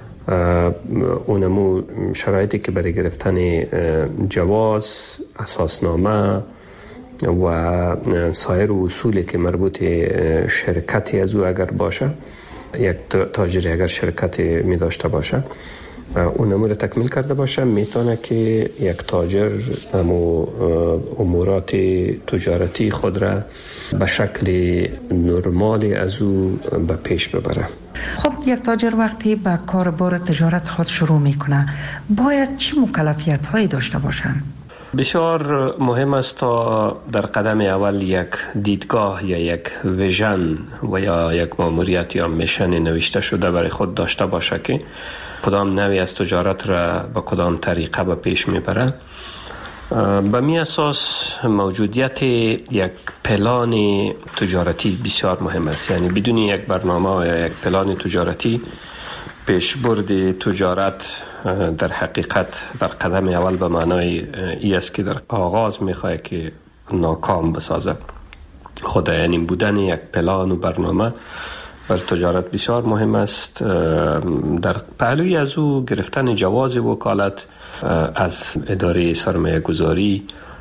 اونمو شرایطی که برای گرفتن جواز، اساسنامه و سایر اصولی که مربوط شرکتی از او اگر باشه، یک تاجری اگر شرکت می داشته باشه اون امور تکمیل کرده باشه، میتونه که یک تاجر امورات تجارتی خود را به شکل نرمالی از او به پیش ببره. خب یک تاجر وقتی به کار بار تجارت خود شروع میکنه باید چه مکلفیت هایی داشته باشن؟ بسیار مهم است تا در قدم اول یک دیدگاه یا یک ویژن و یا یک ماموریت یا میشن نوشته شده برای خود داشته باشه که کدام نوعی از تجارت را به کدام طریقه به پیش میبره. به می اساس موجودیت یک پلان تجارتی بسیار مهم است. یعنی بدون یک برنامه یا یک پلان تجارتی پیشبرد تجارت در حقیقت در قدم اول به معنای ای است که در آغاز میخواه که ناکام بسازه. خود یعنی بودن یک پلان و برنامه بر تجارت بسیار مهم است. در پهلوی از او گرفتن جواز وکالت از اداره سرمایه گذاری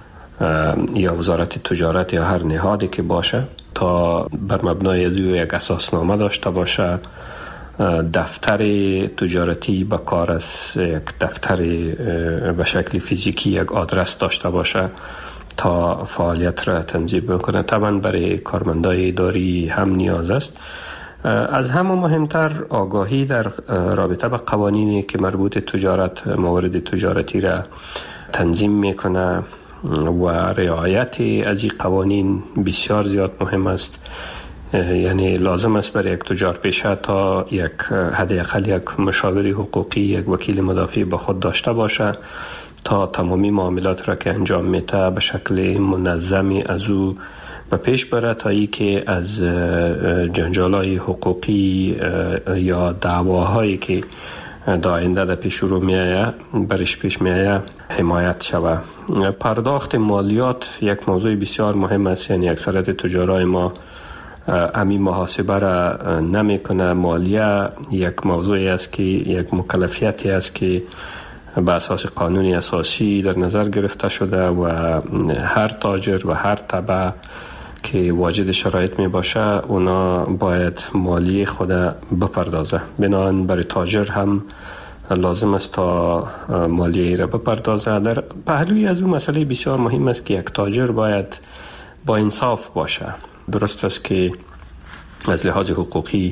یا وزارت تجارت یا هر نهادی که باشه تا بر مبنای از او یک اساسنامه داشته باشه، دفتر تجارتی به کار است، یک دفتر به شکل فیزیکی یک آدرس داشته باشه تا فعالیت را تنظیم بکنه. طبعا برای کارمندای اداری هم نیاز است. از همه مهمتر آگاهی در رابطه به قوانینی که مربوط تجارت، موارد تجارتی را تنظیم میکنه و رعایت از این قوانین بسیار زیاد مهم است. یعنی لازم است برای یک تجار پیشه تا یک حداقل یک مشاور حقوقی، یک وکیل مدافع با خود داشته باشه تا تمامی معاملات را که انجام میده به شکل منظمی از او به پیش بره تا ای که از جنجالای حقوقی یا دعواهایی که در آینده در پیش رو میآید برش پیش میآید حمایت شود. پرداخت مالیات یک موضوع بسیار مهم است. یعنی اکثریت تجارای ما امی محاسبه را نمی کنه. مالیه یک موضوعی است که یک مکلفیتی است که به اساس قانونی اساسی در نظر گرفته شده و هر تاجر و هر تبع که واجد شرایط می باشه اونا باید مالیه خود بپردازه. بنابراین برای تاجر هم لازم است تا مالیه را بپردازه. در پهلوی از اون مسئله بسیار مهم است که یک تاجر باید با انصاف باشه. درست است که از لحاظ حقوقی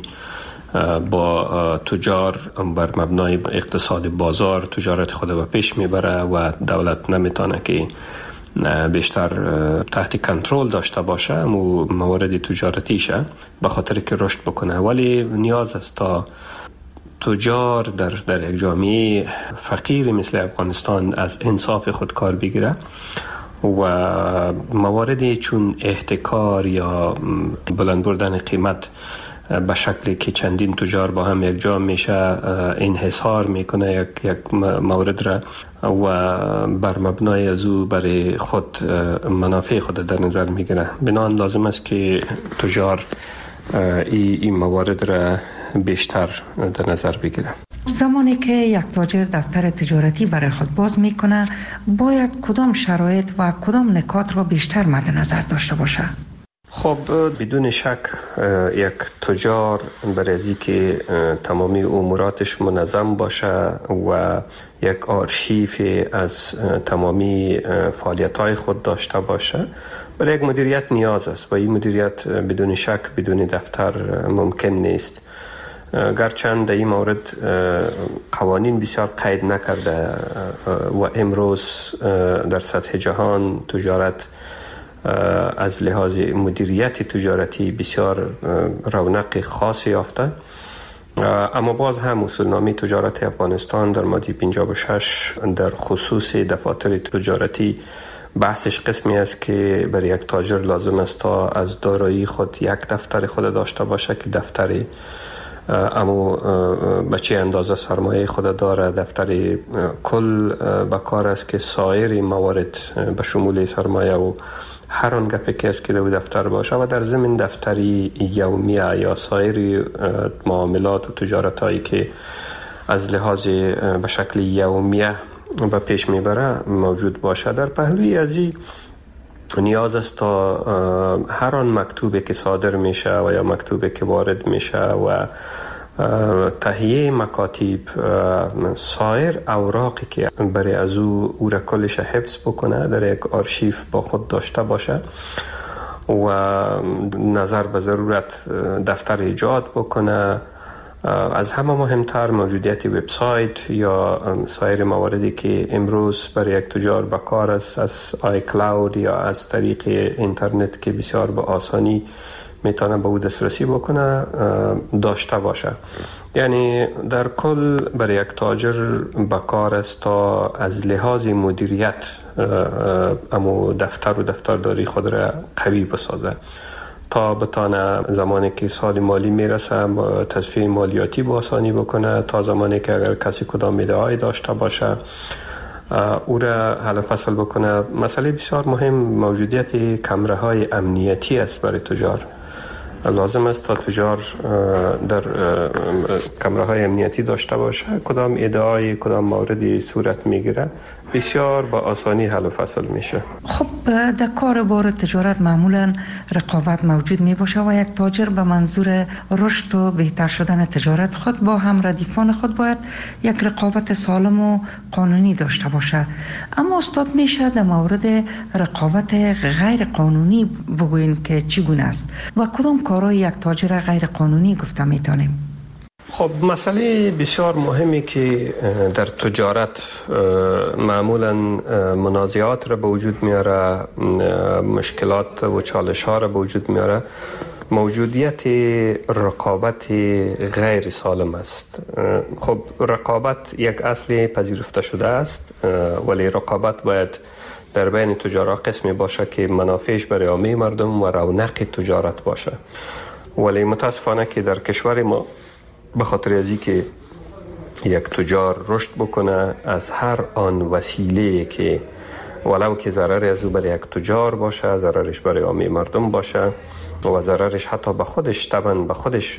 با تجار بر مبنای اقتصاد بازار تجارت خود به پیش میبره و دولت نمیتونه که بیشتر تحت کنترل داشته باشه موارد تجارتیشه، به خاطر که رشد بکنه. ولی نیاز است تا تجار در یک جامعه فقیر مثل افغانستان از انصاف خود کار بگیره و مواردی چون احتکار یا بلند بردن قیمت به شکلی که چندین تجار با هم یک جا میشه انحصار میکنه یک مورد را و بر مبنای از او برای خود منافع خود در نظر میگیره. بنابراین لازم است که تجار این موارد را بیشتر در نظر بگیره. زمانی که یک تاجر دفتر تجارتی برای خود باز میکنه باید کدام شرایط و کدام نکات را بیشتر مد نظر داشته باشه؟ خب بدون شک یک تجار برای از اینکه تمامی اموراتش منظم باشه و یک آرشیف از تمامی فعالیت‌های خود داشته باشه برای یک مدیریت نیاز است و این مدیریت بدون شک بدون دفتر ممکن نیست. گرچند در این مورد قوانین بسیار قید نکرده و امروز در سطح جهان تجارت از لحاظ مدیریت تجارتی بسیار رونق خاصی یافته، اما باز هم اصولنامه تجارت افغانستان در ماده 56 در خصوص دفاتر تجارتی بحثش قسمی است که برای یک تاجر لازم است تا از دارایی خود یک دفتر خود داشته باشه که دفتری اما به چه اندازه سرمایه خود داره، دفتر کل به کار است که سایر موارد به شمول سرمایه و هر آن گپی که است که در دفتر باشه و در ضمن دفتری یومیه یا سایر معاملات و تجارت هایی که از لحاظ به شکل یومیه به پیش میبره موجود باشه. در پهلوی از این نیاز است تا هر آن مکتوبی که صادر میشه و یا مکتوبی که وارد میشه و تهیه مکاتب سایر اوراقی که برای از او را کلش حفظ بکنه در یک آرشیف با خود داشته باشه و نظر به ضرورت دفتر ایجاد بکنه. از همه مهمتر موجودیت وبسایت یا سایر مواردی که امروز برای یک تجار به کار است از آی کلاود یا از طریق اینترنت که بسیار به آسانی میتونه به او دسترسی بکنه داشته باشه. یعنی در کل برای یک تاجر به کار است تا از لحاظ مدیریت اما دفتر و دفترداری خود را قوی بسازه تا بتانه زمانی که سال مالی میرسه تصفیه مالیاتی با آسانی بکنه، تا زمانی که اگر کسی کدام ایده‌ای داشته باشه او را حل فصل بکنه. مسئله بسیار مهم موجودیت کمره‌های امنیتی است برای تجار. لازم است تا تجار در کمره‌های امنیتی داشته باشه، کدام ایده‌ای کدام موردی صورت میگیره بسیار با آسانی حل و فصل میشه. خب در کار بار تجارت معمولا رقابت موجود می باشه و یک تاجر به منظور رشد و بهتر شدن تجارت خود با هم ردیفان خود باید یک رقابت سالم و قانونی داشته باشه. اما استاد میشه در مورد رقابت غیر قانونی بگوین که چگونه است و کدام کارهای یک تاجر غیر قانونی گفته میتونیم؟ خب مسئله بسیار مهمی که در تجارت معمولا منازعات را به وجود میاره، مشکلات و چالش ها را به وجود میاره، موجودیت رقابت غیر سالم است. خب رقابت یک اصل پذیرفته شده است، ولی رقابت باید در بین تجارت قسمی باشه که منافعش برای عامه مردم و رونق تجارت باشه. ولی متاسفانه که در کشور ما به خاطر از اینکه یک تجار رشد بکنه از هر آن وسیله که ولو که ضرر از او برای یک تجار باشه، ضررش برای عامه مردم باشه و ضررش حتی به خودش طبعا به خودش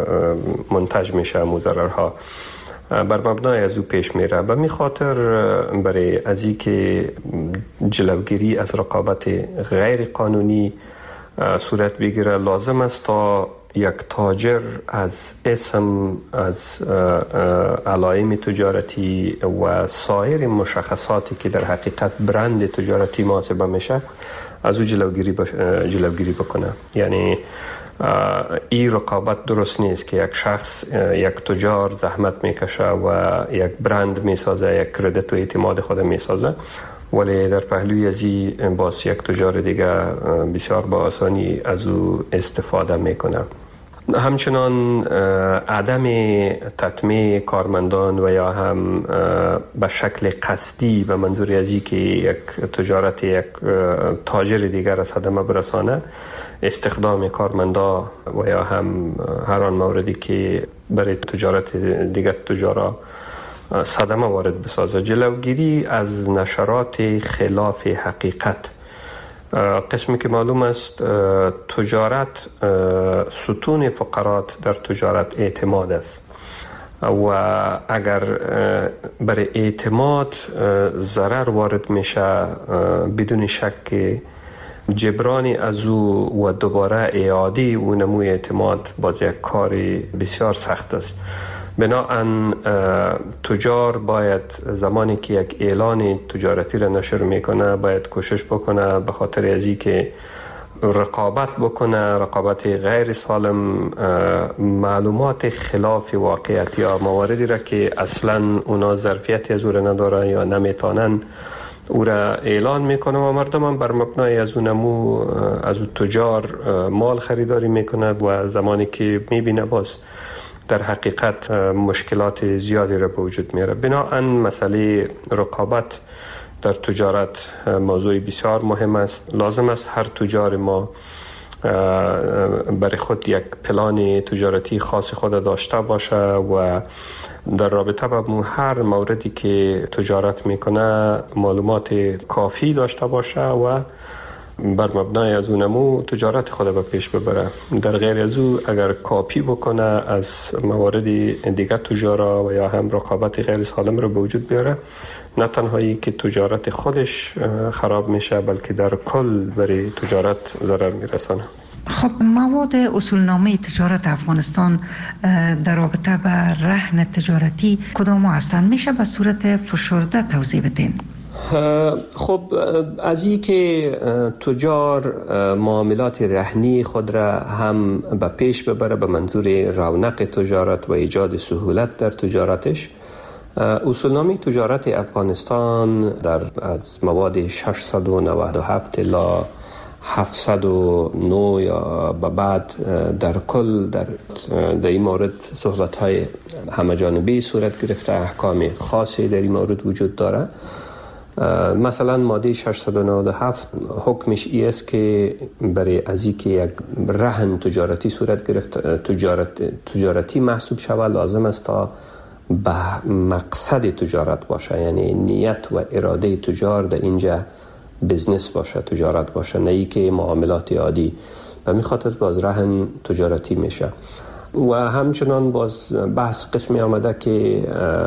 منتج میشه، مو ضررها بر مبنای از او پیش میره. به می خاطر برای از اینکه جلوگیری از رقابت غیر قانونی صورت بگیره لازم است تا یک تاجر از اسم، از علائم تجارتی و سایر مشخصاتی که در حقیقت برند تجارتی محاسبه میشه از او جلوگیری بکنه. یعنی این رقابت درست نیست که یک شخص، یک تجار زحمت میکشه و یک برند میسازه، یک کردیت و اعتماد خود میسازه ولی در پهلوی از این باز یک تجار دیگه بسیار با آسانی از او استفاده میکنه. همچنان عدم تطمیع کارمندان و یا هم به شکل قصدی به منظور از این که یک تجارت یک تاجر دیگر از صدمه برسانه، استخدام کارمندا و یا هم هر آن موردی که برای تجارت دیگر تجارا صدمه وارد بسازه. جلوگیری از نشرات خلاف حقیقت. قسمی که معلوم است تجارت ستون فقرات در تجارت اعتماد است و اگر برای اعتماد ضرر وارد میشه بدون شک جبرانی از او و دوباره اعاده او نموی اعتماد باز یک کاری بسیار سخت است. بنابراین تجار باید زمانی که یک اعلان تجارتی را نشر میکنه باید کوشش بکنه به خاطر ازی که رقابت بکنه، رقابت غیر سالم، معلومات خلاف واقعیت یا مواردی را که اصلا اونا ظرفیتی از او را ندارن یا نمیتونن او را اعلان میکنه و مردم هم بر مبنای از اونمو از اون تجار مال خریداری میکنه و زمانی که میبینه باز در حقیقت مشکلات زیادی را به وجود میاره. بنابراین مسئله رقابت در تجارت موضوع بسیار مهم است. لازم است هر تجار ما برای خود یک پلان تجارتی خاص خود داشته باشه و در رابطه با هر موردی که تجارت میکنه معلومات کافی داشته باشه و بر مبنای از اونمو تجارت خود به پیش ببره. در غیر از او اگر کاپی بکنه از موارد دیگر تجارا و یا هم رقابت غیر سالم رو به وجود بیاره، نه تنهایی که تجارت خودش خراب میشه بلکه در کل برای تجارت ضرر میرسانه. خب مواد اصولنامه تجارت افغانستان در رابطه با رهن تجارتی کدام هستند؟ میشه به صورت فشرده توضیح بدین؟ خب از این که تجار معاملات رهنی خود را هم به پیش ببره به منظور رونق تجارت و ایجاد سهولت در تجارتش، اصولنامه تجارت افغانستان در از مواد 697 الی 709 یا به بعد در کل در این مورد صحبت‌های همه‌جانبه صورت گرفته، احکام خاصی در این مورد وجود داره. مثلا ماده 697 حکمش ای است که برای از اینکه یک رهن تجارتی صورت گرفت تجارتی محسوب شود لازم است تا به مقصد تجارت باشه، یعنی نیت و اراده تجار در اینجا بزنس باشه، تجارت باشه، نه ای که معاملات عادی. و می خاطر باز رهن تجارتی میشه. و همچنان باز بحث قسمی آمده که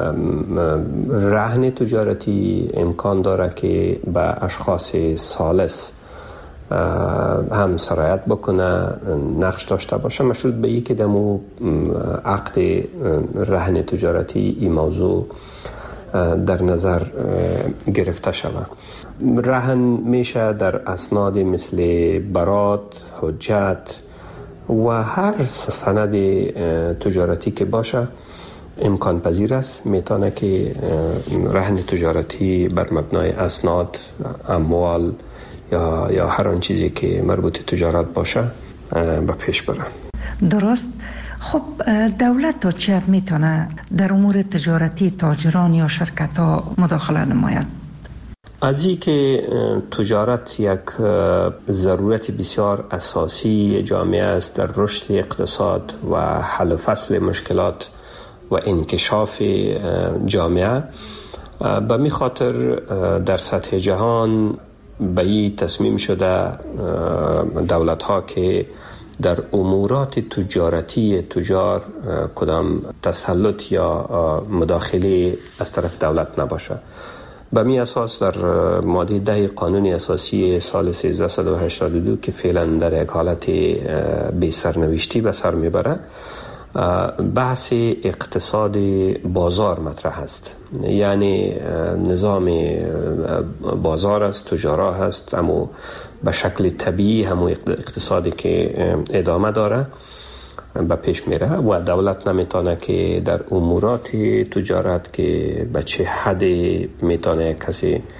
رهن تجارتی امکان داره که به اشخاص ثالث هم سرایت بکنه، نقش داشته باشه، مشروط به این که دمو عقد رهن تجارتی این موضوع در نظر گرفته شود. رهن میشه در اسناد مثل برات، حجت و هر سند تجارتی که باشه امکان پذیر است. میتونه که رهن تجارتی بر مبنای اسناد، اموال یا هر آن چیزی که مربوط تجارت باشه به پیش بره. درست. خب دولت تا چه میتونه در امور تجارتی تاجران یا شرکت ها مداخله نماید؟ از این که تجارت یک ضرورت بسیار اساسی جامعه است در رشد اقتصاد و حل و فصل مشکلات و انکشاف جامعه، به می خاطر در سطح جهان به این تصمیم شده دولت ها که در امورات تجارتی تجار کدام تسلط یا مداخله از طرف دولت نباشه. به می اساس در ماده 10 قانون اساسی سال 1382 که فعلا در یک حالت بی سرنوشتی به سر میبره، بحث اقتصاد بازار مطرح است. یعنی نظام بازار است، تجارت هست، اما به شکل طبیعی همون اقتصادی که ادامه داره به پیش میره و دولت نمیتونه که در امورات تجارت که به چه حد میتونه کسی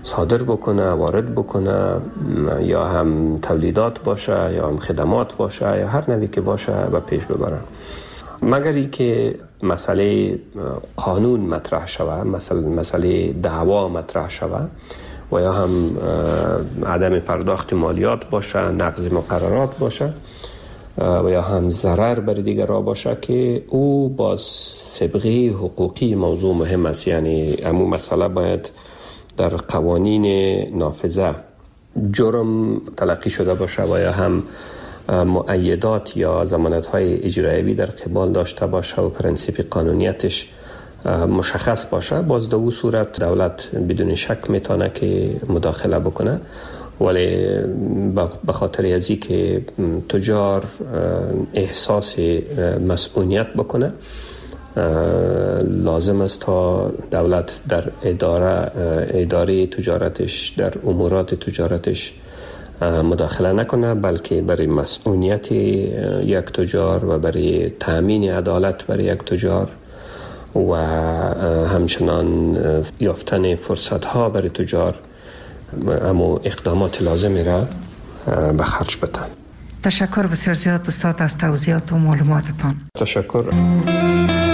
صادر بکنه، وارد بکنه، یا هم تولیدات باشه یا هم خدمات باشه یا هر نوعی که باشه به پیش ببرن. مگر ای که مسئله قانون مطرح شوه، مسئله دعوا مطرح شوه و یا هم عدم پرداخت مالیات باشه، نقض مقررات باشه و یا هم ضرر بر دیگران باشه که او با سابقه حقوقی موضوع مهم است. یعنی همون مسئله باید در قوانین نافذه جرم تلقی شده باشه و یا هم مؤیدات یا ضمانت‌های اجرایی در قبال داشته باشه و پرنسیپ قانونیتش مشخص باشه. باز در اون صورت دولت بدون شک میتونه که مداخله بکنه، ولی به خاطر ازی که تجار احساس مسئولیت بکنه لازم است تا دولت در اداره تجارتش، در امورات تجارتش مداخله نکنه، بلکه برای مسئولیت یک تجار و برای تأمین عدالت برای یک تجار و همچنان یافتن فرصت ها برای تجار اما اقدامات لازمی را به خرج بدن. تشکر بسیار زیاد استاد از توضیحات و معلوماتتان. تشکر.